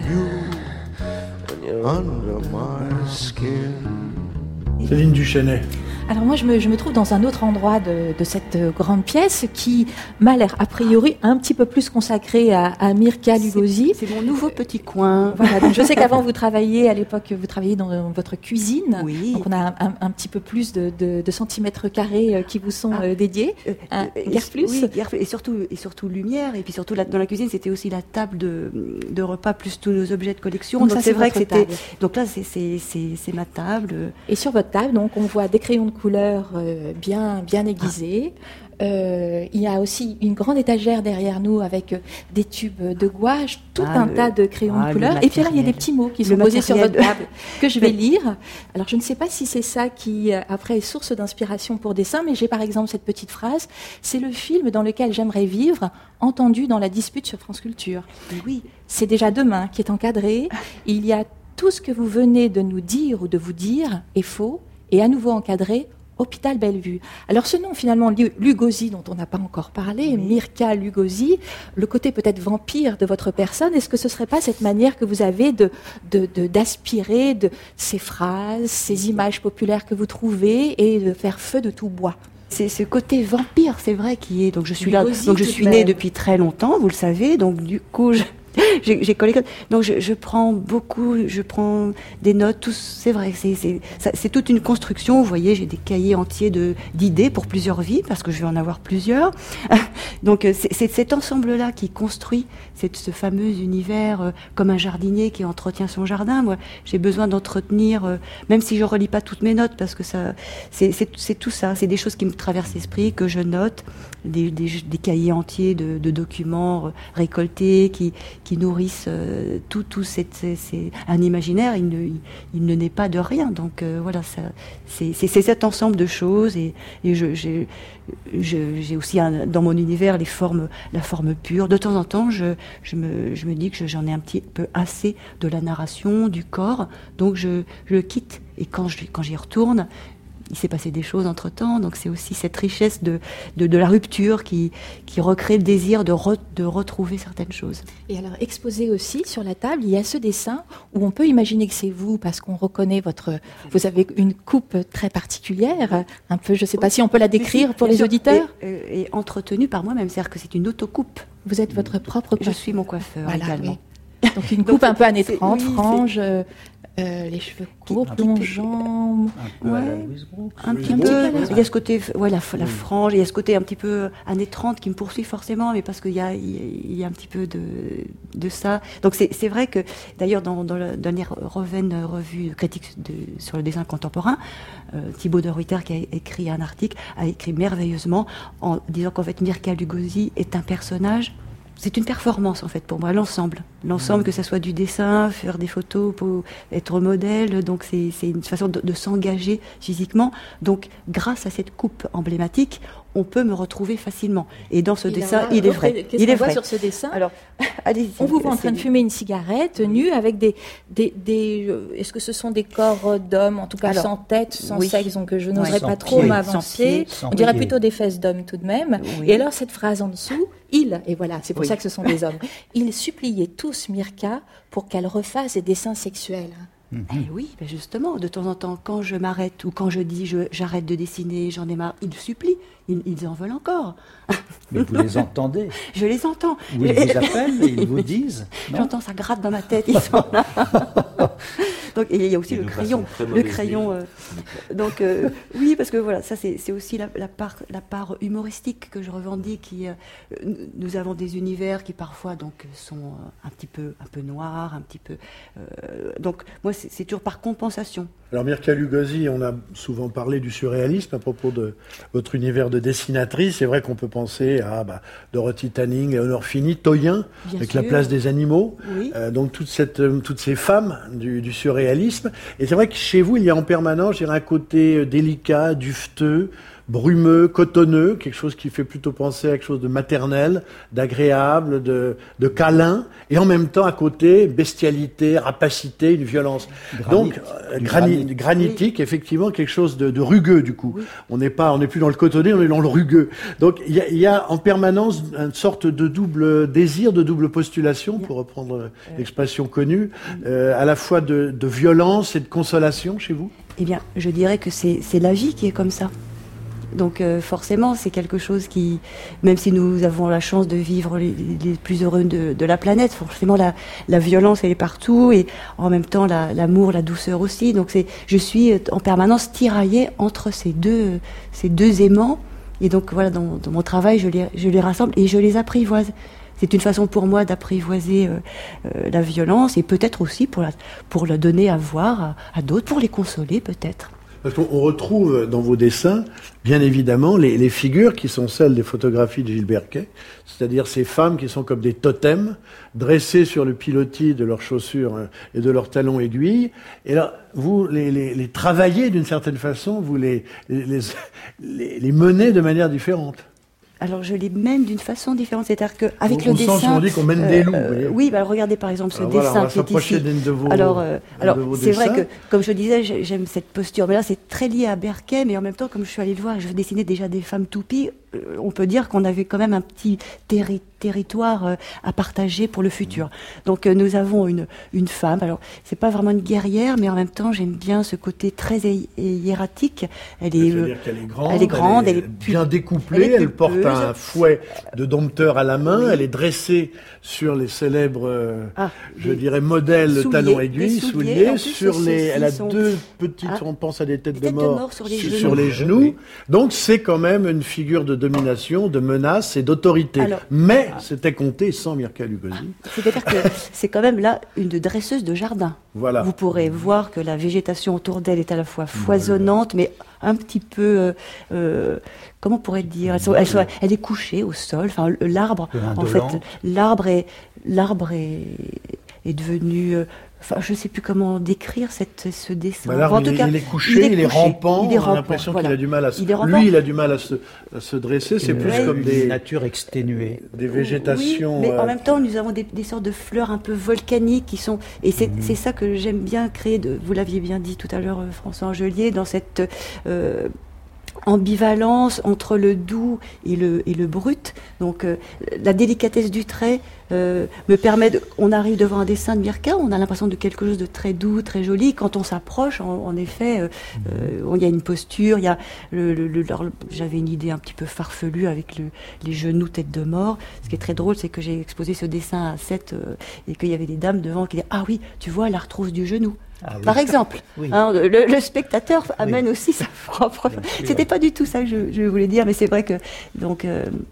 you under my skin. Céline Duchesnay. Alors moi, je me trouve dans un autre endroit de cette grande pièce qui m'a l'air a priori un petit peu plus consacré à Mirka Lugosi. C'est mon nouveau petit coin. Voilà, donc je sais qu'avant vous travailliez dans votre cuisine. Oui. Donc on a un petit peu plus de centimètres carrés qui vous sont dédiés. Guère plus. Oui, et surtout lumière. Et puis surtout dans la cuisine, c'était aussi la table de repas plus tous nos objets de collection. Donc c'est vrai que c'était. Table. Donc là, c'est ma table. Et sur votre table, donc on voit des crayons de couleurs bien aiguisés. Il y a aussi une grande étagère derrière nous avec des tubes de gouache, tout un tas de crayons de couleurs. Et puis là, il y a des petits mots qui sont posés sur votre table que je vais lire. Alors, je ne sais pas si c'est ça qui, après, est source d'inspiration pour dessin, mais j'ai par exemple cette petite phrase. C'est le film dans lequel j'aimerais vivre, entendu dans la dispute sur France Culture. Et oui. C'est déjà demain qui est encadré. Il y a tout ce que vous venez de nous dire ou de vous dire est faux et à nouveau encadré Hôpital Bellevue. Alors ce nom finalement, Lugosi, dont on n'a pas encore parlé, Mircea Lugosi, le côté peut-être vampire de votre personne, est-ce que ce serait pas cette manière que vous avez d'aspirer de ces phrases, ces images populaires que vous trouvez et de faire feu de tout bois? C'est ce côté vampire, c'est vrai, qui est. Donc je suis là. Donc je suis née depuis très longtemps, vous le savez. Donc du coup, j'ai collé. Donc je prends des notes. C'est vrai. C'est toute une construction. Vous voyez, j'ai des cahiers entiers d'idées pour plusieurs vies, parce que je vais en avoir plusieurs. Donc c'est cet ensemble-là qui construit ce fameux univers, comme un jardinier qui entretient son jardin. Moi, j'ai besoin d'entretenir, même si je relis pas toutes mes notes, parce que ça, c'est tout ça. C'est des choses qui me traversent l'esprit, que je note, des cahiers entiers de documents récoltés qui nourrissent tout c'est un imaginaire. Il ne naît pas de rien. Donc voilà, c'est cet ensemble de choses, et j'ai aussi dans mon univers la forme pure. De temps en temps, je me dis que j'en ai un petit peu assez de la narration, du corps, donc je le quitte. Et quand j'y retourne, il s'est passé des choses entre-temps, donc c'est aussi cette richesse de la rupture qui recrée le désir de retrouver certaines choses. Et alors, exposé aussi sur la table, il y a ce dessin où on peut imaginer que c'est vous, parce qu'on reconnaît vous avez une coupe très particulière, un peu, je ne sais pas si on peut la décrire pour les auditeurs. Et entretenue par moi-même, c'est-à-dire que c'est une autocoupe. Vous êtes votre propre coiffeur. Je suis mon coiffeur également. Oui. Donc une coupe un peu années 30, frange... les cheveux courts, plongeants, un petit peu. Il y a ce côté, la frange, il y a ce côté un petit peu années 30 qui me poursuit forcément, mais parce qu'il y a un petit peu de ça. Donc c'est vrai que, d'ailleurs, dans la dernière revue critique sur le dessin contemporain, Thibaut de Ruyter, qui a écrit un article, a écrit merveilleusement en disant qu'en fait Mircea Lugosi est un personnage. C'est une performance, en fait, pour moi, l'ensemble, que ça soit du dessin, faire des photos, pour être modèle. Donc c'est une façon de s'engager physiquement. Donc grâce à cette coupe emblématique, on peut me retrouver facilement. Et dans ce dessin, il est vrai. Qu'est-ce qu'on voit sur ce dessin? Alors, allez-y. On vous voit en train de fumer une cigarette, nue, avec des est-ce que ce sont des corps d'hommes, en tout cas sans tête, sans sexe, donc je n'oserais pas trop m'avancer. On dirait plutôt des fesses d'hommes tout de même. Oui. Et alors cette phrase en dessous, et voilà, c'est pour ça que ce sont des hommes, ils suppliaient tous Mircea pour qu'elle refasse des dessins sexuels. Eh oui, ben justement, de temps en temps, quand je m'arrête ou quand je dis j'arrête de dessiner, j'en ai marre, ils supplient, ils en veulent encore. Mais vous les entendez? Je les entends. Ou ils vous appellent et ils vous disent? J'entends, ça gratte dans ma tête, ils sont là. Donc, et il y a aussi le crayon. Donc, oui, parce que voilà, ça c'est aussi la part humoristique que je revendique. Nous avons des univers qui parfois donc sont un peu noirs, un petit peu. Donc, moi, c'est toujours par compensation. Alors, Mircea Lugosi, on a souvent parlé du surréalisme à propos de votre univers de dessinatrice. C'est vrai qu'on peut penser à Dorothy Tanning, Léonore Fini, Toyen, avec La place des animaux. Oui. Donc toutes ces femmes du surréalisme. Et c'est vrai que chez vous, il y a en permanence, je dirais, un côté délicat, duveteux, brumeux, cotonneux, quelque chose qui fait plutôt penser à quelque chose de maternel, d'agréable, de câlin, et en même temps à côté bestialité, rapacité, une violence. Donc granitique, oui. Effectivement, quelque chose de rugueux du coup. Oui. On n'est plus dans le cotonné, on est dans le rugueux. Donc il y a en permanence une sorte de double désir, de double postulation, pour reprendre l'expression connue, à la fois de violence et de consolation chez vous. Eh bien, je dirais que c'est la vie qui est comme ça. Donc forcément, c'est quelque chose qui, même si nous avons la chance de vivre les plus heureux de la planète, forcément la violence elle est partout, et en même temps l'amour, la douceur aussi. Donc je suis en permanence tiraillée entre ces deux aimants, et donc voilà, dans mon travail, je les rassemble et je les apprivoise. C'est une façon pour moi d'apprivoiser la violence, et peut-être aussi pour la donner à voir à d'autres, pour les consoler peut-être. Parce qu'on retrouve dans vos dessins, bien évidemment, les figures qui sont celles des photographies de Gilles Berquet, c'est-à-dire ces femmes qui sont comme des totems, dressées sur le pilotis de leurs chaussures et de leurs talons aiguilles. Et là, vous les travaillez d'une certaine façon, vous les menez de manière différente. alors je les mène d'une façon différente, c'est-à-dire qu'avec le dessin... On sent on dit qu'on mène des loups. Oui, regardez par exemple ce dessin qui est ici. Alors c'est vrai que, comme je disais, j'aime cette posture, mais là c'est très lié à Berquet, mais en même temps, comme je suis allée le voir et je dessinais déjà des femmes toupies, on peut dire qu'on avait quand même un petit territoire à partager pour le futur. Donc nous avons une femme, alors c'est pas vraiment une guerrière, mais en même temps j'aime bien ce côté très hiératique. C'est-à-dire qu'elle est grande, elle est bien découplée, elle porte un fouet de dompteur à la main, elle est dressée sur les célèbres, je dirais, modèles talons aiguilles, souliers, elle a deux petites, on pense à des têtes de mort sur les genoux. Donc c'est quand même une figure de domination, de menace et d'autorité. Mais c'était compté sans Mircea Lugosi. C'est-à-dire que c'est quand même là une dresseuse de jardin. Voilà. Vous pourrez voir que la végétation autour d'elle est à la fois foisonnante, mais un petit peu, comment on pourrait dire, elle est couchée au sol. Enfin, l'arbre, en fait, l'arbre est devenu. Enfin, je ne sais plus comment décrire ce dessin. En tout cas, il est couché, il est rampant. On a l'impression qu'il a du mal à se... Lui, il a du mal à se dresser. C'est plus comme des natures exténuées, des végétations. Oui, mais en même temps, nous avons des sortes de fleurs un peu volcaniques qui sont. Et c'est ça que j'aime bien créer. Vous l'aviez bien dit tout à l'heure, François Angelier, dans cette ambivalence entre le doux et le brut. Donc la délicatesse du trait me permet on arrive devant un dessin de Mircea, on a l'impression de quelque chose de très doux, très joli. Quand on s'approche, en effet, il y a une posture, il y a j'avais une idée un petit peu farfelue avec les genoux tête de mort. Ce qui est très drôle, c'est que j'ai exposé ce dessin à 7 et qu'il y avait des dames devant qui disaient « Ah oui, tu vois l'arthrose du genou ». Par exemple, le spectateur amène aussi sa propre. C'était pas du tout ça que je voulais dire, mais c'est vrai que donc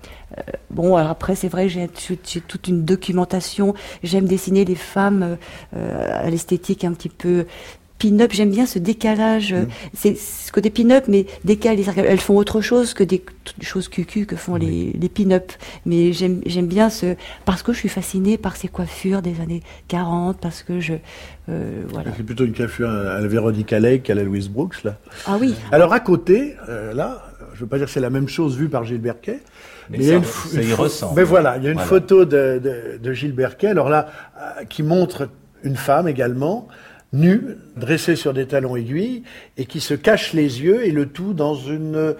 alors après c'est vrai que j'ai toute une documentation. J'aime dessiner les femmes à l'esthétique un petit peu pin-up. J'aime bien ce décalage. C'est ce côté pin-up, mais décalé. Elles font autre chose que des choses cucu que font les pin-up. Mais j'aime bien parce que je suis fascinée par ces coiffures des années 40, parce que voilà. C'est plutôt une coiffure à la Veronica Lake qu'à la Louise Brooks, là. Ah oui. Alors à côté, là, je veux pas dire que c'est la même chose vue par Gilles Berquet. Mais ça y ressemble. Mais voilà, il y a une photo de Gilles Berquet, alors là, qui montre une femme également, nue, dressée sur des talons aiguilles, et qui se cache les yeux, et le tout dans une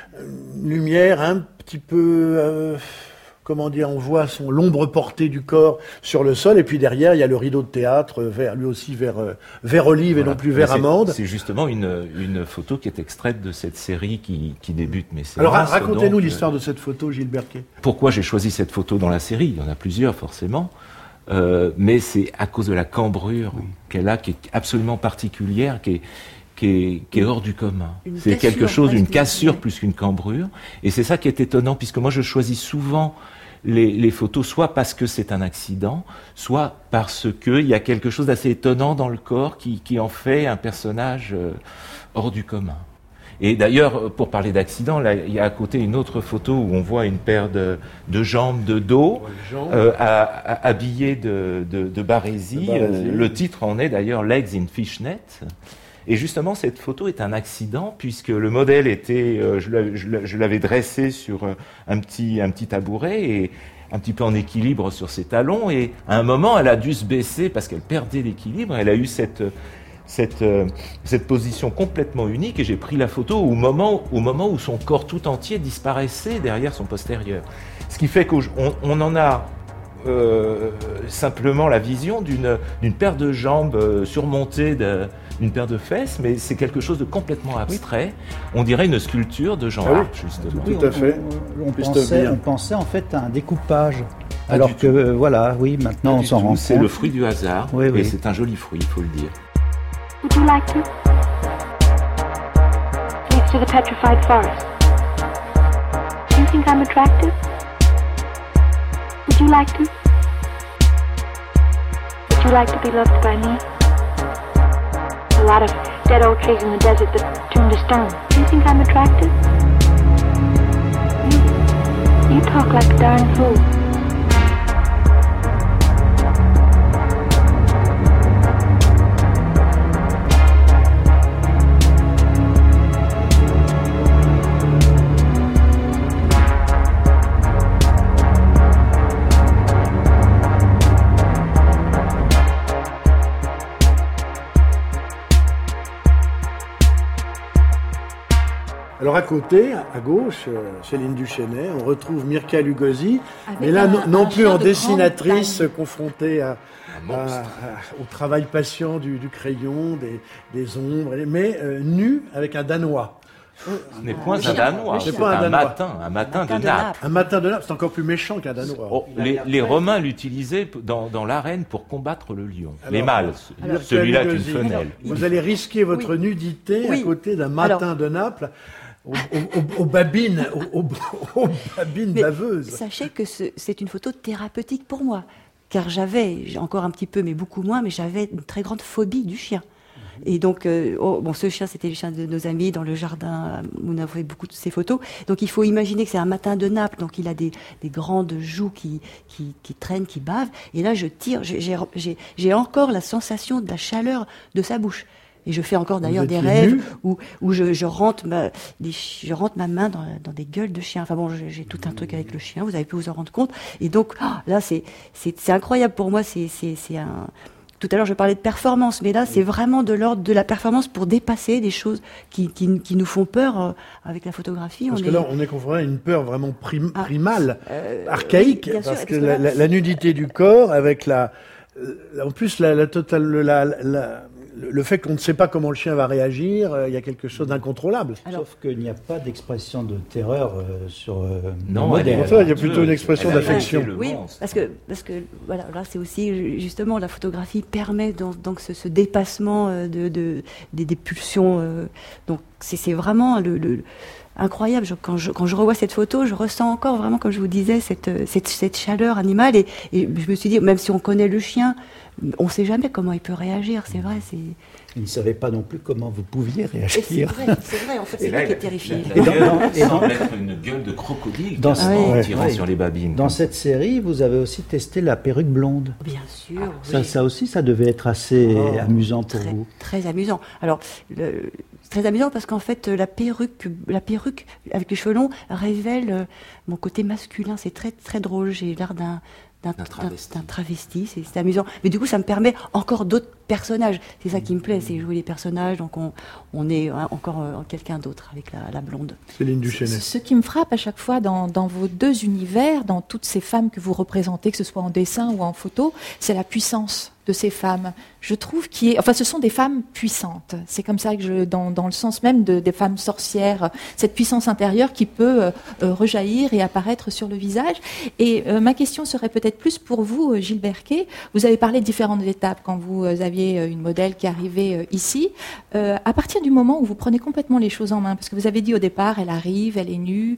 lumière un petit peu... comment dire, on voit l'ombre portée du corps sur le sol, et puis derrière, il y a le rideau de théâtre, lui aussi vert olive et non plus vert amande. C'est justement une photo qui est extraite de cette série qui débute. Alors racontez-nous l'histoire de cette photo, Gilles Berquet. Pourquoi j'ai choisi cette photo dans la série? Il y en a plusieurs, forcément. Mais c'est à cause de la cambrure qu'elle a, qui est absolument particulière, qui est hors du commun. C'est quelque chose, une cassure plus qu'une cambrure. Et c'est ça qui est étonnant, puisque moi je choisis souvent les photos, soit parce que c'est un accident, soit parce qu'il y a quelque chose d'assez étonnant dans le corps qui en fait un personnage hors du commun. Et d'ailleurs, pour parler d'accident, là, il y a à côté une autre photo où on voit une paire de jambes de dos habillées de barésie. Le titre en est d'ailleurs « Legs in Fishnet ». Et justement, cette photo est un accident puisque le modèle était, je l'avais dressé sur un petit tabouret et un petit peu en équilibre sur ses talons. Et à un moment, elle a dû se baisser parce qu'elle perdait l'équilibre. Elle a eu cette position complètement unique et j'ai pris la photo au moment où son corps tout entier disparaissait derrière son postérieur. Ce qui fait qu'on en a simplement la vision d'une paire de jambes surmontée d'une paire de fesses, mais c'est quelque chose de complètement abstrait. On dirait une sculpture de Jean Art, justement. Tout à fait. On pensait en fait à un découpage. Alors que, maintenant on s'en rend compte. C'est le fruit du hasard, et c'est un joli fruit, il faut le dire. Would you like to? Next to the petrified forest. Do you think I'm attractive? Would you like to? Would you like to be loved by me? A lot of dead old trees in the desert that turned to stone. Do you think I'm attractive? You talk like a darn fool. Alors à côté, à gauche, Céline Duchesnay, on retrouve Mirka Lugosi, mais là non plus en dessinatrice confrontée au travail patient du crayon, des ombres, mais nue avec un Danois. Ce n'est point un Danois, c'est un matin de Naples. Un matin de Naples, c'est encore plus méchant qu'un Danois. Oh, les Romains l'utilisaient dans l'arène pour combattre le lion. Les mâles, celui-là est une femelle. Vous allez risquer votre nudité à côté d'un matin de Naples. Aux babines baveuses. Sachez que c'est une photo thérapeutique pour moi, car j'ai encore un petit peu, mais beaucoup moins, mais j'avais une très grande phobie du chien. Et donc, ce chien, c'était le chien de nos amis dans le jardin où on a fait beaucoup de ces photos. Donc, il faut imaginer que c'est un matin de Naples, donc il a des grandes joues qui traînent, qui bavent. Et là, je tire, j'ai encore la sensation de la chaleur de sa bouche. Et je fais encore d'ailleurs des rêves où je rentre ma main dans des gueules de chiens. Enfin bon, j'ai tout un truc avec le chien, vous avez pu vous en rendre compte. Et donc, là, c'est incroyable pour moi, Tout à l'heure, je parlais de performance, mais là, c'est vraiment de l'ordre de la performance pour dépasser des choses qui nous font peur avec la photographie. Parce que là, on est confronté à une peur vraiment primale, archaïque, oui, parce que la nudité du corps, avec en plus le fait qu'on ne sait pas comment le chien va réagir, il y a quelque chose d'incontrôlable. Sauf qu'il n'y a pas d'expression de terreur sur non, modèle. Il y a plutôt une expression d'affection. Oui, parce que voilà, là c'est aussi justement la photographie permet donc ce dépassement des pulsions. Donc c'est vraiment incroyable. Quand je revois cette photo, je ressens encore vraiment, comme je vous disais, cette chaleur animale. Et je me suis dit, même si on connaît le chien, on ne sait jamais comment il peut réagir. C'est vrai. Il ne savait pas non plus comment vous pouviez réagir. C'est vrai. En fait, c'est lui qui est terrifié. La gueule semble être une gueule de crocodile en tirant sur les babines. Dans cette série, vous avez aussi testé la perruque blonde. Bien sûr. Ça aussi, ça devait être assez amusant pour vous. Très amusant. Alors, très amusant parce qu'en fait, la perruque avec les cheveux longs révèle mon côté masculin. C'est très, très drôle. J'ai l'air d'un travesti, c'est amusant. Mais du coup, ça me permet encore d'autres personnages. C'est ça qui me plaît, c'est jouer les personnages. Donc on est encore quelqu'un d'autre avec la blonde. Céline Duchesnay. Ce qui me frappe à chaque fois dans vos deux univers, dans toutes ces femmes que vous représentez, que ce soit en dessin ou en photo, c'est la puissance de ces femmes. Je trouve ce sont des femmes puissantes. C'est comme ça que dans le sens même des femmes sorcières, cette puissance intérieure qui peut rejaillir et apparaître sur le visage. Et ma question serait peut-être plus pour vous, Gilles Berquet. Vous avez parlé de différentes étapes quand vous aviez une modèle qui arrivait ici. À partir du moment où vous prenez complètement les choses en main, parce que vous avez dit au départ, elle arrive, elle est nue,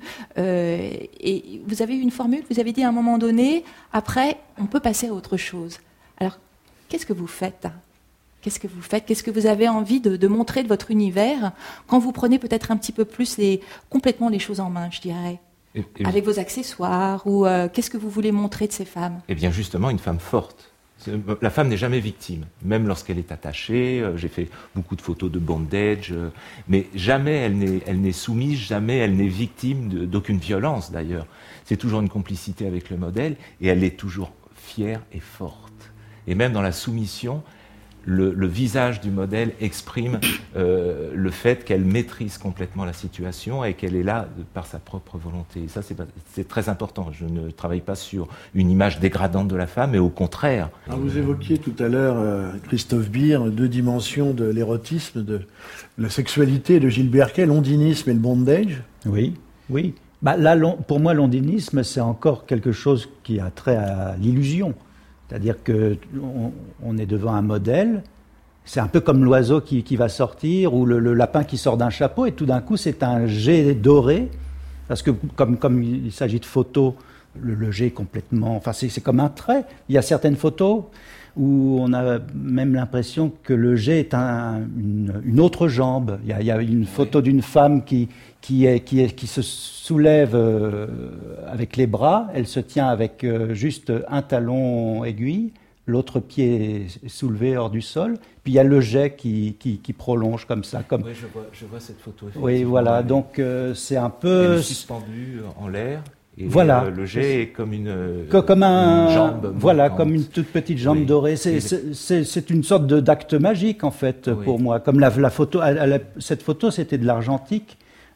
et vous avez eu une formule, vous avez dit à un moment donné, après, on peut passer à autre chose. Alors, qu'est-ce que vous faites ? Qu'est-ce que vous avez envie de montrer de votre univers quand vous prenez peut-être un petit peu plus complètement les choses en main, je dirais, avec vos accessoires, ou qu'est-ce que vous voulez montrer de ces femmes ? Eh bien justement, une femme forte. La femme n'est jamais victime, même lorsqu'elle est attachée. J'ai fait beaucoup de photos de bondage, mais jamais elle n'est soumise, jamais elle n'est victime d'aucune violence d'ailleurs. C'est toujours une complicité avec le modèle, et elle est toujours fière et forte. Et même dans la soumission, le visage du modèle exprime le fait qu'elle maîtrise complètement la situation et qu'elle est là par sa propre volonté. Et ça, c'est très important. Je ne travaille pas sur une image dégradante de la femme, mais au contraire. Alors vous évoquiez tout à l'heure, Christophe Beer, deux dimensions de l'érotisme, de la sexualité de Gilles Berquet, l'ondinisme et le bondage. Oui. Là, pour moi, l'ondinisme, c'est encore quelque chose qui a trait à l'illusion. C'est-à-dire qu'on est devant un modèle, c'est un peu comme l'oiseau qui va sortir ou le lapin qui sort d'un chapeau, et tout d'un coup c'est un jet doré, parce que comme il s'agit de photos, le jet est complètement... Enfin c'est comme un trait. Il y a certaines photos où on a même l'impression que le jet est une autre jambe. Il y a une photo d'une femme qui se soulève avec les bras, elle se tient avec juste un talon aiguille, l'autre pied est soulevé hors du sol, puis il y a le jet qui prolonge comme ça. Oui, je vois cette photo. Oui, voilà, donc c'est un peu... Elle est suspendue en l'air. Et voilà. Le jet est comme une jambe. Voilà, comme une toute petite jambe dorée. C'est une sorte d'acte magique, en fait, pour moi. Comme la photo, cette photo, c'était de l'argentique.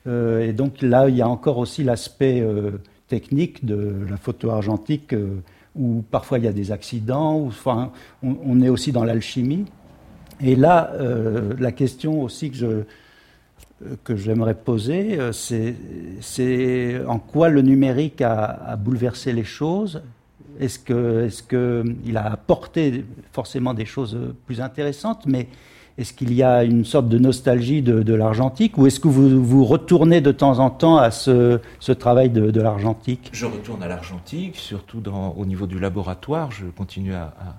Et donc là, il y a encore aussi l'aspect technique de la photo argentique, où parfois il y a des accidents, où, enfin, on est aussi dans l'alchimie. Et là, la question aussi que j'aimerais poser, c'est en quoi le numérique a bouleversé les choses. Est-ce qu'il a apporté forcément des choses plus intéressantes, mais est-ce qu'il y a une sorte de nostalgie de l'argentique, ou est-ce que vous retournez de temps en temps à ce travail de l'argentique? Je retourne à l'argentique, surtout au niveau du laboratoire. Je continue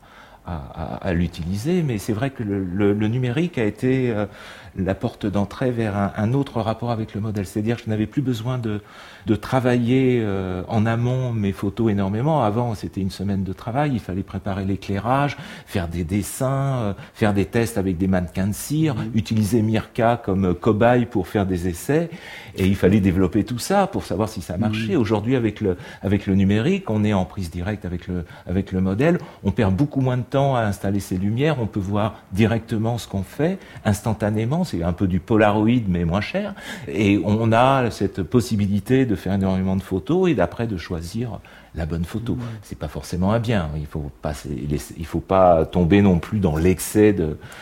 à l'utiliser, mais c'est vrai que le numérique a été la porte d'entrée vers un autre rapport avec le modèle. C'est-à-dire que je n'avais plus besoin de travailler en amont mes photos énormément. Avant, c'était une semaine de travail, il fallait préparer l'éclairage, faire des dessins, faire des tests avec des mannequins de cire, utiliser Mirka comme cobaye pour faire des essais, et il fallait développer tout ça pour savoir si ça marchait. Aujourd'hui, avec le numérique, on est en prise directe avec le modèle, on perd beaucoup moins de temps à installer ses lumières, on peut voir directement ce qu'on fait, instantanément. C'est un peu du Polaroid, mais moins cher. Et on a cette possibilité de faire énormément de photos et d'après de choisir la bonne photo. C'est pas forcément un bien. Il faut pas tomber non plus dans l'excès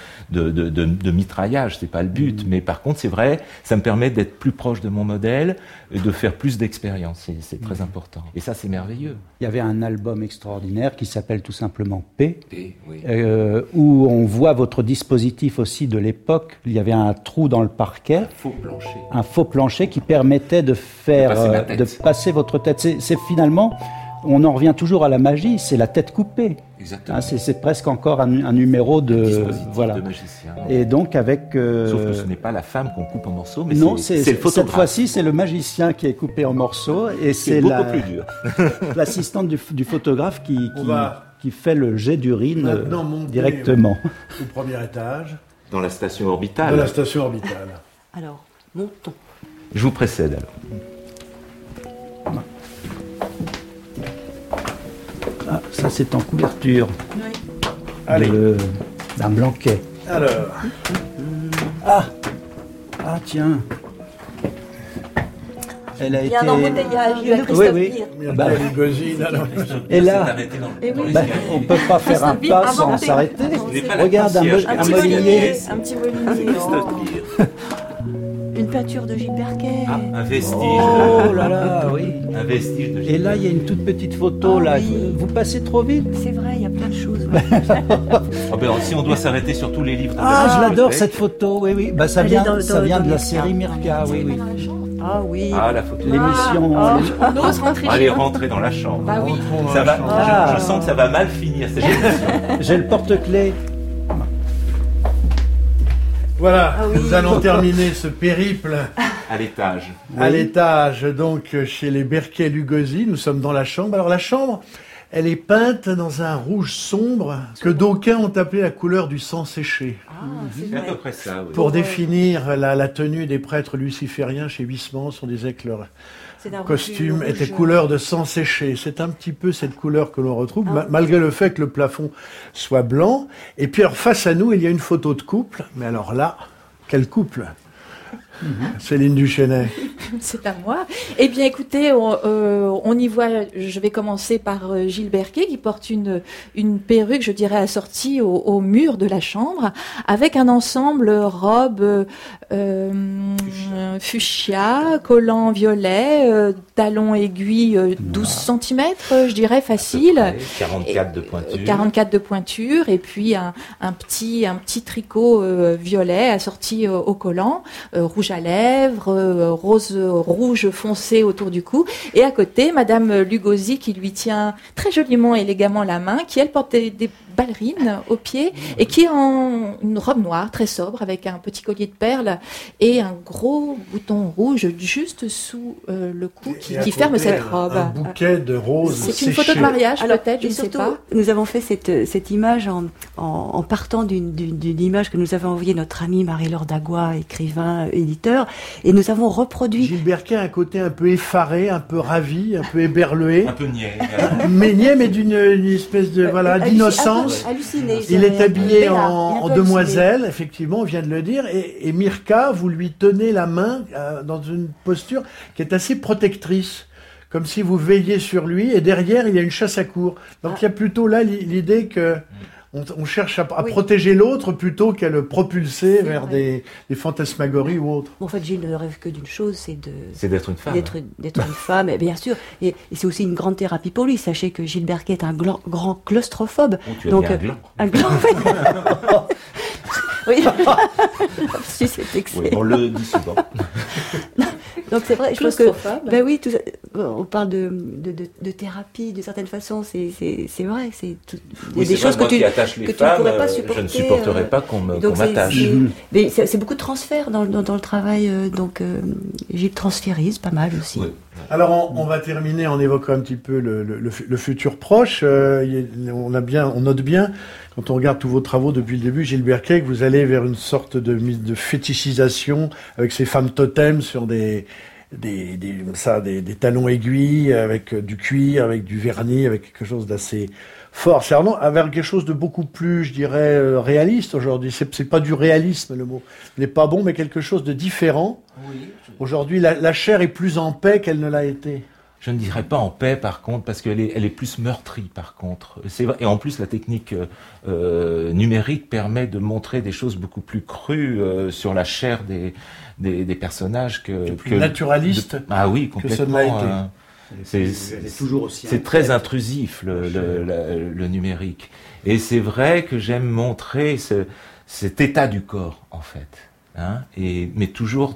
de mitraillage. C'est pas le but. Mais par contre, c'est vrai, ça me permet d'être plus proche de mon modèle et de faire plus d'expérience. C'est très important. Et ça, c'est merveilleux. Il y avait un album extraordinaire qui s'appelle tout simplement P, oui. où on voit votre dispositif aussi de l'époque. Il y avait un trou dans le parquet. Un faux plancher qui permettait de passer votre tête. C'est finalement, on en revient toujours à la magie, c'est la tête coupée. Exactement. C'est presque encore un numéro de magicien. Et donc avec sauf que ce n'est pas la femme qu'on coupe en morceaux, mais non, c'est le photographe. Cette fois-ci, c'est le magicien qui est coupé en morceaux, et c'est beaucoup plus dur. L'assistante du photographe qui fait le jet d'urine directement au premier étage. Dans la station orbitale. Alors, montons. Je vous précède alors. Ah, ça c'est en couverture. Oui. Allez. D'un Blanquet. Alors. Ah tiens. Elle a Il y a un embouteillage, il y a Christophe Lugosi. Et là, on ne peut pas faire un pas sans s'arrêter. Regarde, un molinier. Un petit molinier. Une peinture de Gilles Berquet. Un vestige. Oh là là, oui. Un vestige de Gilles. Et là, il y a une toute petite photo. Là, oui. Vous passez trop vite. C'est vrai, il y a plein de choses. Si on doit s'arrêter sur tous les livres. Je l'adore cette photo. Oui. Ça vient de la série Mirka. Oui. Ah oui. La photo. L'émission. On ose rentrer. Allez, rentrer dans la chambre. Bah oui. Ça va. Je sens que ça va mal finir cette émission. J'ai le porte-clés. Voilà, nous allons terminer ce périple à l'étage. À l'étage, donc chez les Berquet-Lugosi. Nous sommes dans la chambre. Alors la chambre, elle est peinte dans un rouge sombre que d'aucuns ont appelé la couleur du sang séché. C'est à peu près ça. Oui. Pour définir la tenue des prêtres lucifériens chez Huysmans, on disait que leur costume était couleur de sang séché. C'est un petit peu cette couleur que l'on retrouve, malgré le fait que le plafond soit blanc. Et puis alors, face à nous, il y a une photo de couple. Mais alors là, quel couple! Céline Duchesnay. C'est à moi. Eh bien, écoutez, on y voit. Je vais commencer par Gilles Berquet qui porte une perruque, je dirais, assortie au mur de la chambre, avec un ensemble robe fuchsia, collant violet, talons aiguilles 12 cm, je dirais facile. 44 de pointure. 44 de pointure, et puis un petit tricot violet assorti au collant, rouge à lèvres, rouge foncé autour du cou, et à côté Madame Lugosi qui lui tient très joliment et élégamment la main, qui elle porte des ballerines aux pieds et qui est en une robe noire très sobre avec un petit collier de perles et un gros bouton rouge juste sous le cou qui ferme cette robe. Un bouquet de roses. C'est une photo de mariage peut-être, je ne sais pas. Nous avons fait cette image en partant d'une image que nous avait envoyée notre amie Marie-Laure Dagua, écrivain, éditeur, et nous avons reproduit. Gilles Berquet a un côté un peu effaré, un peu ravi, un peu éberlué. Un peu niais. Mais niais, mais d'une espèce de d'innocence. halluciné. Il est habillé en demoiselle, effectivement, on vient de le dire, et Mirka, vous lui tenez la main dans une posture qui est assez protectrice, comme si vous veilliez sur lui, et derrière, il y a une chasse à courre. Donc il y a plutôt là l'idée que on cherche à protéger l'autre plutôt qu'à le propulser vers des fantasmagories ou autres. En fait, Gilles ne rêve que d'une chose, c'est d'être une femme. D'être une femme, et bien sûr. Et c'est aussi une grande thérapie pour lui. Sachez que Gilles Berquet est un grand claustrophobe. Donc, un gland. Oui. Si, c'est excellent. Oui, on le dit souvent. Donc c'est vrai, je pense que oui, tout ça, on parle de thérapie de certaines façons, c'est vrai, c'est des choses que tu ne pourrais pas supporter. Je ne supporterais pas qu'on m'attache. Mais c'est beaucoup de transfert dans le travail, donc Gilles transférise pas mal aussi. Oui. Alors on va terminer en évoquant un petit peu le futur proche. On note bien quand on regarde tous vos travaux depuis le début, Gilles Berquet, que vous allez vers une sorte de fétichisation avec ces femmes totems sur des talons aiguilles, avec du cuir, avec du vernis, avec quelque chose d'assez fort. C'est vraiment vers quelque chose de beaucoup plus, je dirais, réaliste aujourd'hui. C'est pas du réalisme, le mot n'est pas bon, mais quelque chose de différent. Oui. Aujourd'hui, la chair est plus en paix qu'elle ne l'a été. Je ne dirais pas en paix, par contre, parce qu'elle est plus meurtrie, par contre. C'est vrai. Et en plus, la technique numérique permet de montrer des choses beaucoup plus crues sur la chair des personnages que plus naturaliste. Ah oui, complètement. C'est toujours aussi. C'est très intrusif le numérique. Et c'est vrai que j'aime montrer cet état du corps, en fait, hein, mais toujours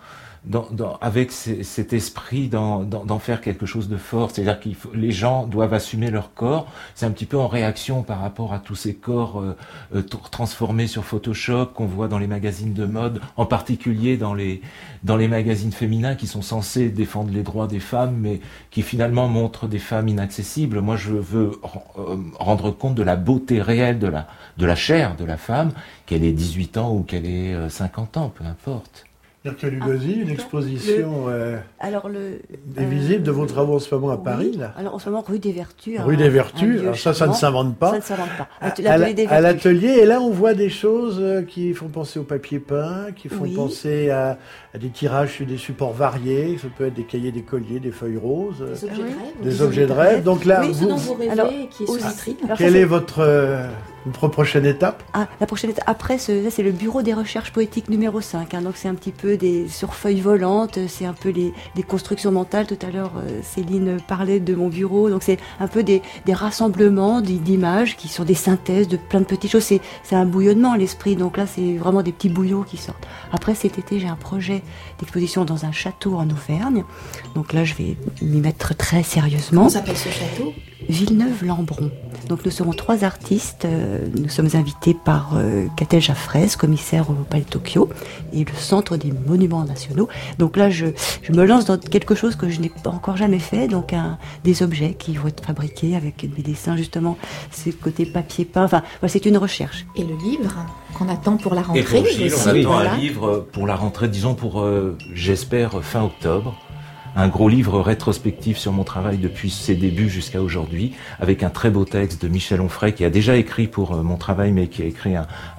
avec cet esprit d'en faire quelque chose de fort. C'est-à-dire que les gens doivent assumer leur corps. C'est un petit peu en réaction par rapport à tous ces corps transformés sur Photoshop qu'on voit dans les magazines de mode, en particulier dans les magazines féminins qui sont censés défendre les droits des femmes, mais qui finalement montrent des femmes inaccessibles. Moi, je veux rendre compte de la beauté réelle de la chair de la femme, qu'elle ait 18 ans ou qu'elle ait 50 ans, peu importe. Mirka Lugosi, une exposition est visible de vos travaux en ce moment à Paris, là. Alors en ce moment, rue des Vertus. Rue des Vertus, alors ça ne s'invente pas. Ça ne s'invente pas. À l'atelier, et là on voit des choses qui font penser au papier peint, qui font penser à des tirages sur des supports variés, ça peut être des cahiers, des colliers, des feuilles roses, des objets de rêve. Donc là, vous rêvez, qui est sur vitrine. Quelle est votre prochaine étape? La prochaine étape, après, c'est le bureau des recherches poétiques numéro 5. Donc c'est un petit peu sur feuilles volantes, c'est un peu des constructions mentales. Tout à l'heure, Céline parlait de mon bureau. Donc c'est un peu des rassemblements d'images qui sont des synthèses de plein de petites choses. C'est un bouillonnement à l'esprit. Donc là, c'est vraiment des petits bouillons qui sortent. Après, cet été, j'ai un projet d'exposition dans un château en Auvergne. Donc là, je vais m'y mettre très sérieusement. Comment s'appelle ce château? Villeneuve-Lambron. Donc nous serons 3 artistes. Nous sommes invités par Catel Jaffrez, commissaire au Palais de Tokyo, et le Centre des Monuments Nationaux. Donc là, je me lance dans quelque chose que je n'ai encore jamais fait, donc des objets qui vont être fabriqués avec des dessins, justement, c'est le côté papier peint. Enfin, voilà, c'est une recherche. Et le livre qu'on attend pour la rentrée. Et pour Gilles, on attend un livre pour la rentrée, disons pour, j'espère, fin octobre. Un gros livre rétrospectif sur mon travail depuis ses débuts jusqu'à aujourd'hui, avec un très beau texte de Michel Onfray qui a déjà écrit pour mon travail, mais qui a écrit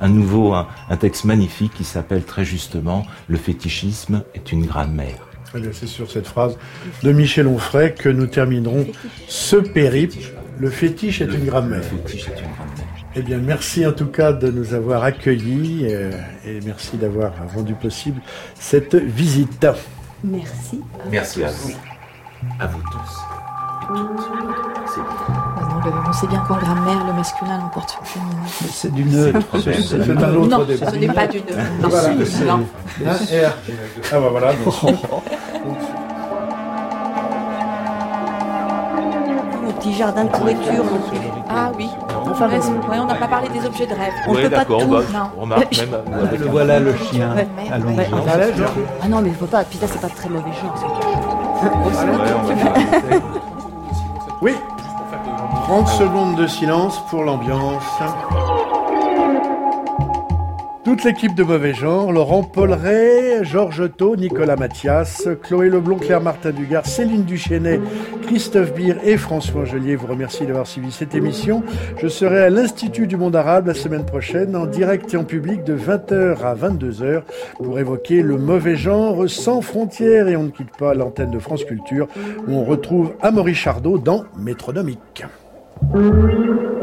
un texte magnifique qui s'appelle très justement « Le fétichisme est une grammaire ». C'est sur cette phrase de Michel Onfray que nous terminerons ce périple. Le fétiche est une grammaire. Le fétiche est une grammaire. Eh bien, merci en tout cas de nous avoir accueillis et merci d'avoir rendu possible cette visite. Merci. Merci à vous. À vous tous. On sait bien qu'en grammaire, le masculin l'emporte sur le féminin. C'est du neutre. C'est un autre débat. Non, ce n'est pas du neutre. Voilà, non. Ah bah voilà. Mon petit jardin de pourriture. Ah oui. Enfin, on n'a pas parlé des objets de rêve. On ne peut pas tout. Remarque même. Voilà le chien allongé. Ah non, mais il ne faut pas. Puis là, c'est pas de très mauvais genre. Oui. 30 secondes de silence pour l'ambiance. Toute l'équipe de Mauvais Genre, Laurent Polleret, Georges Thau, Nicolas Mathias, Chloé Leblond, Claire Martin Dugard, Céline Duchesnay, Christophe Beer et François Angelier vous remercie d'avoir suivi cette émission. Je serai à l'Institut du monde arabe la semaine prochaine, en direct et en public de 20h à 22h, pour évoquer le mauvais genre sans frontières. Et on ne quitte pas l'antenne de France Culture, où on retrouve Amaury Chardot dans Métronomique.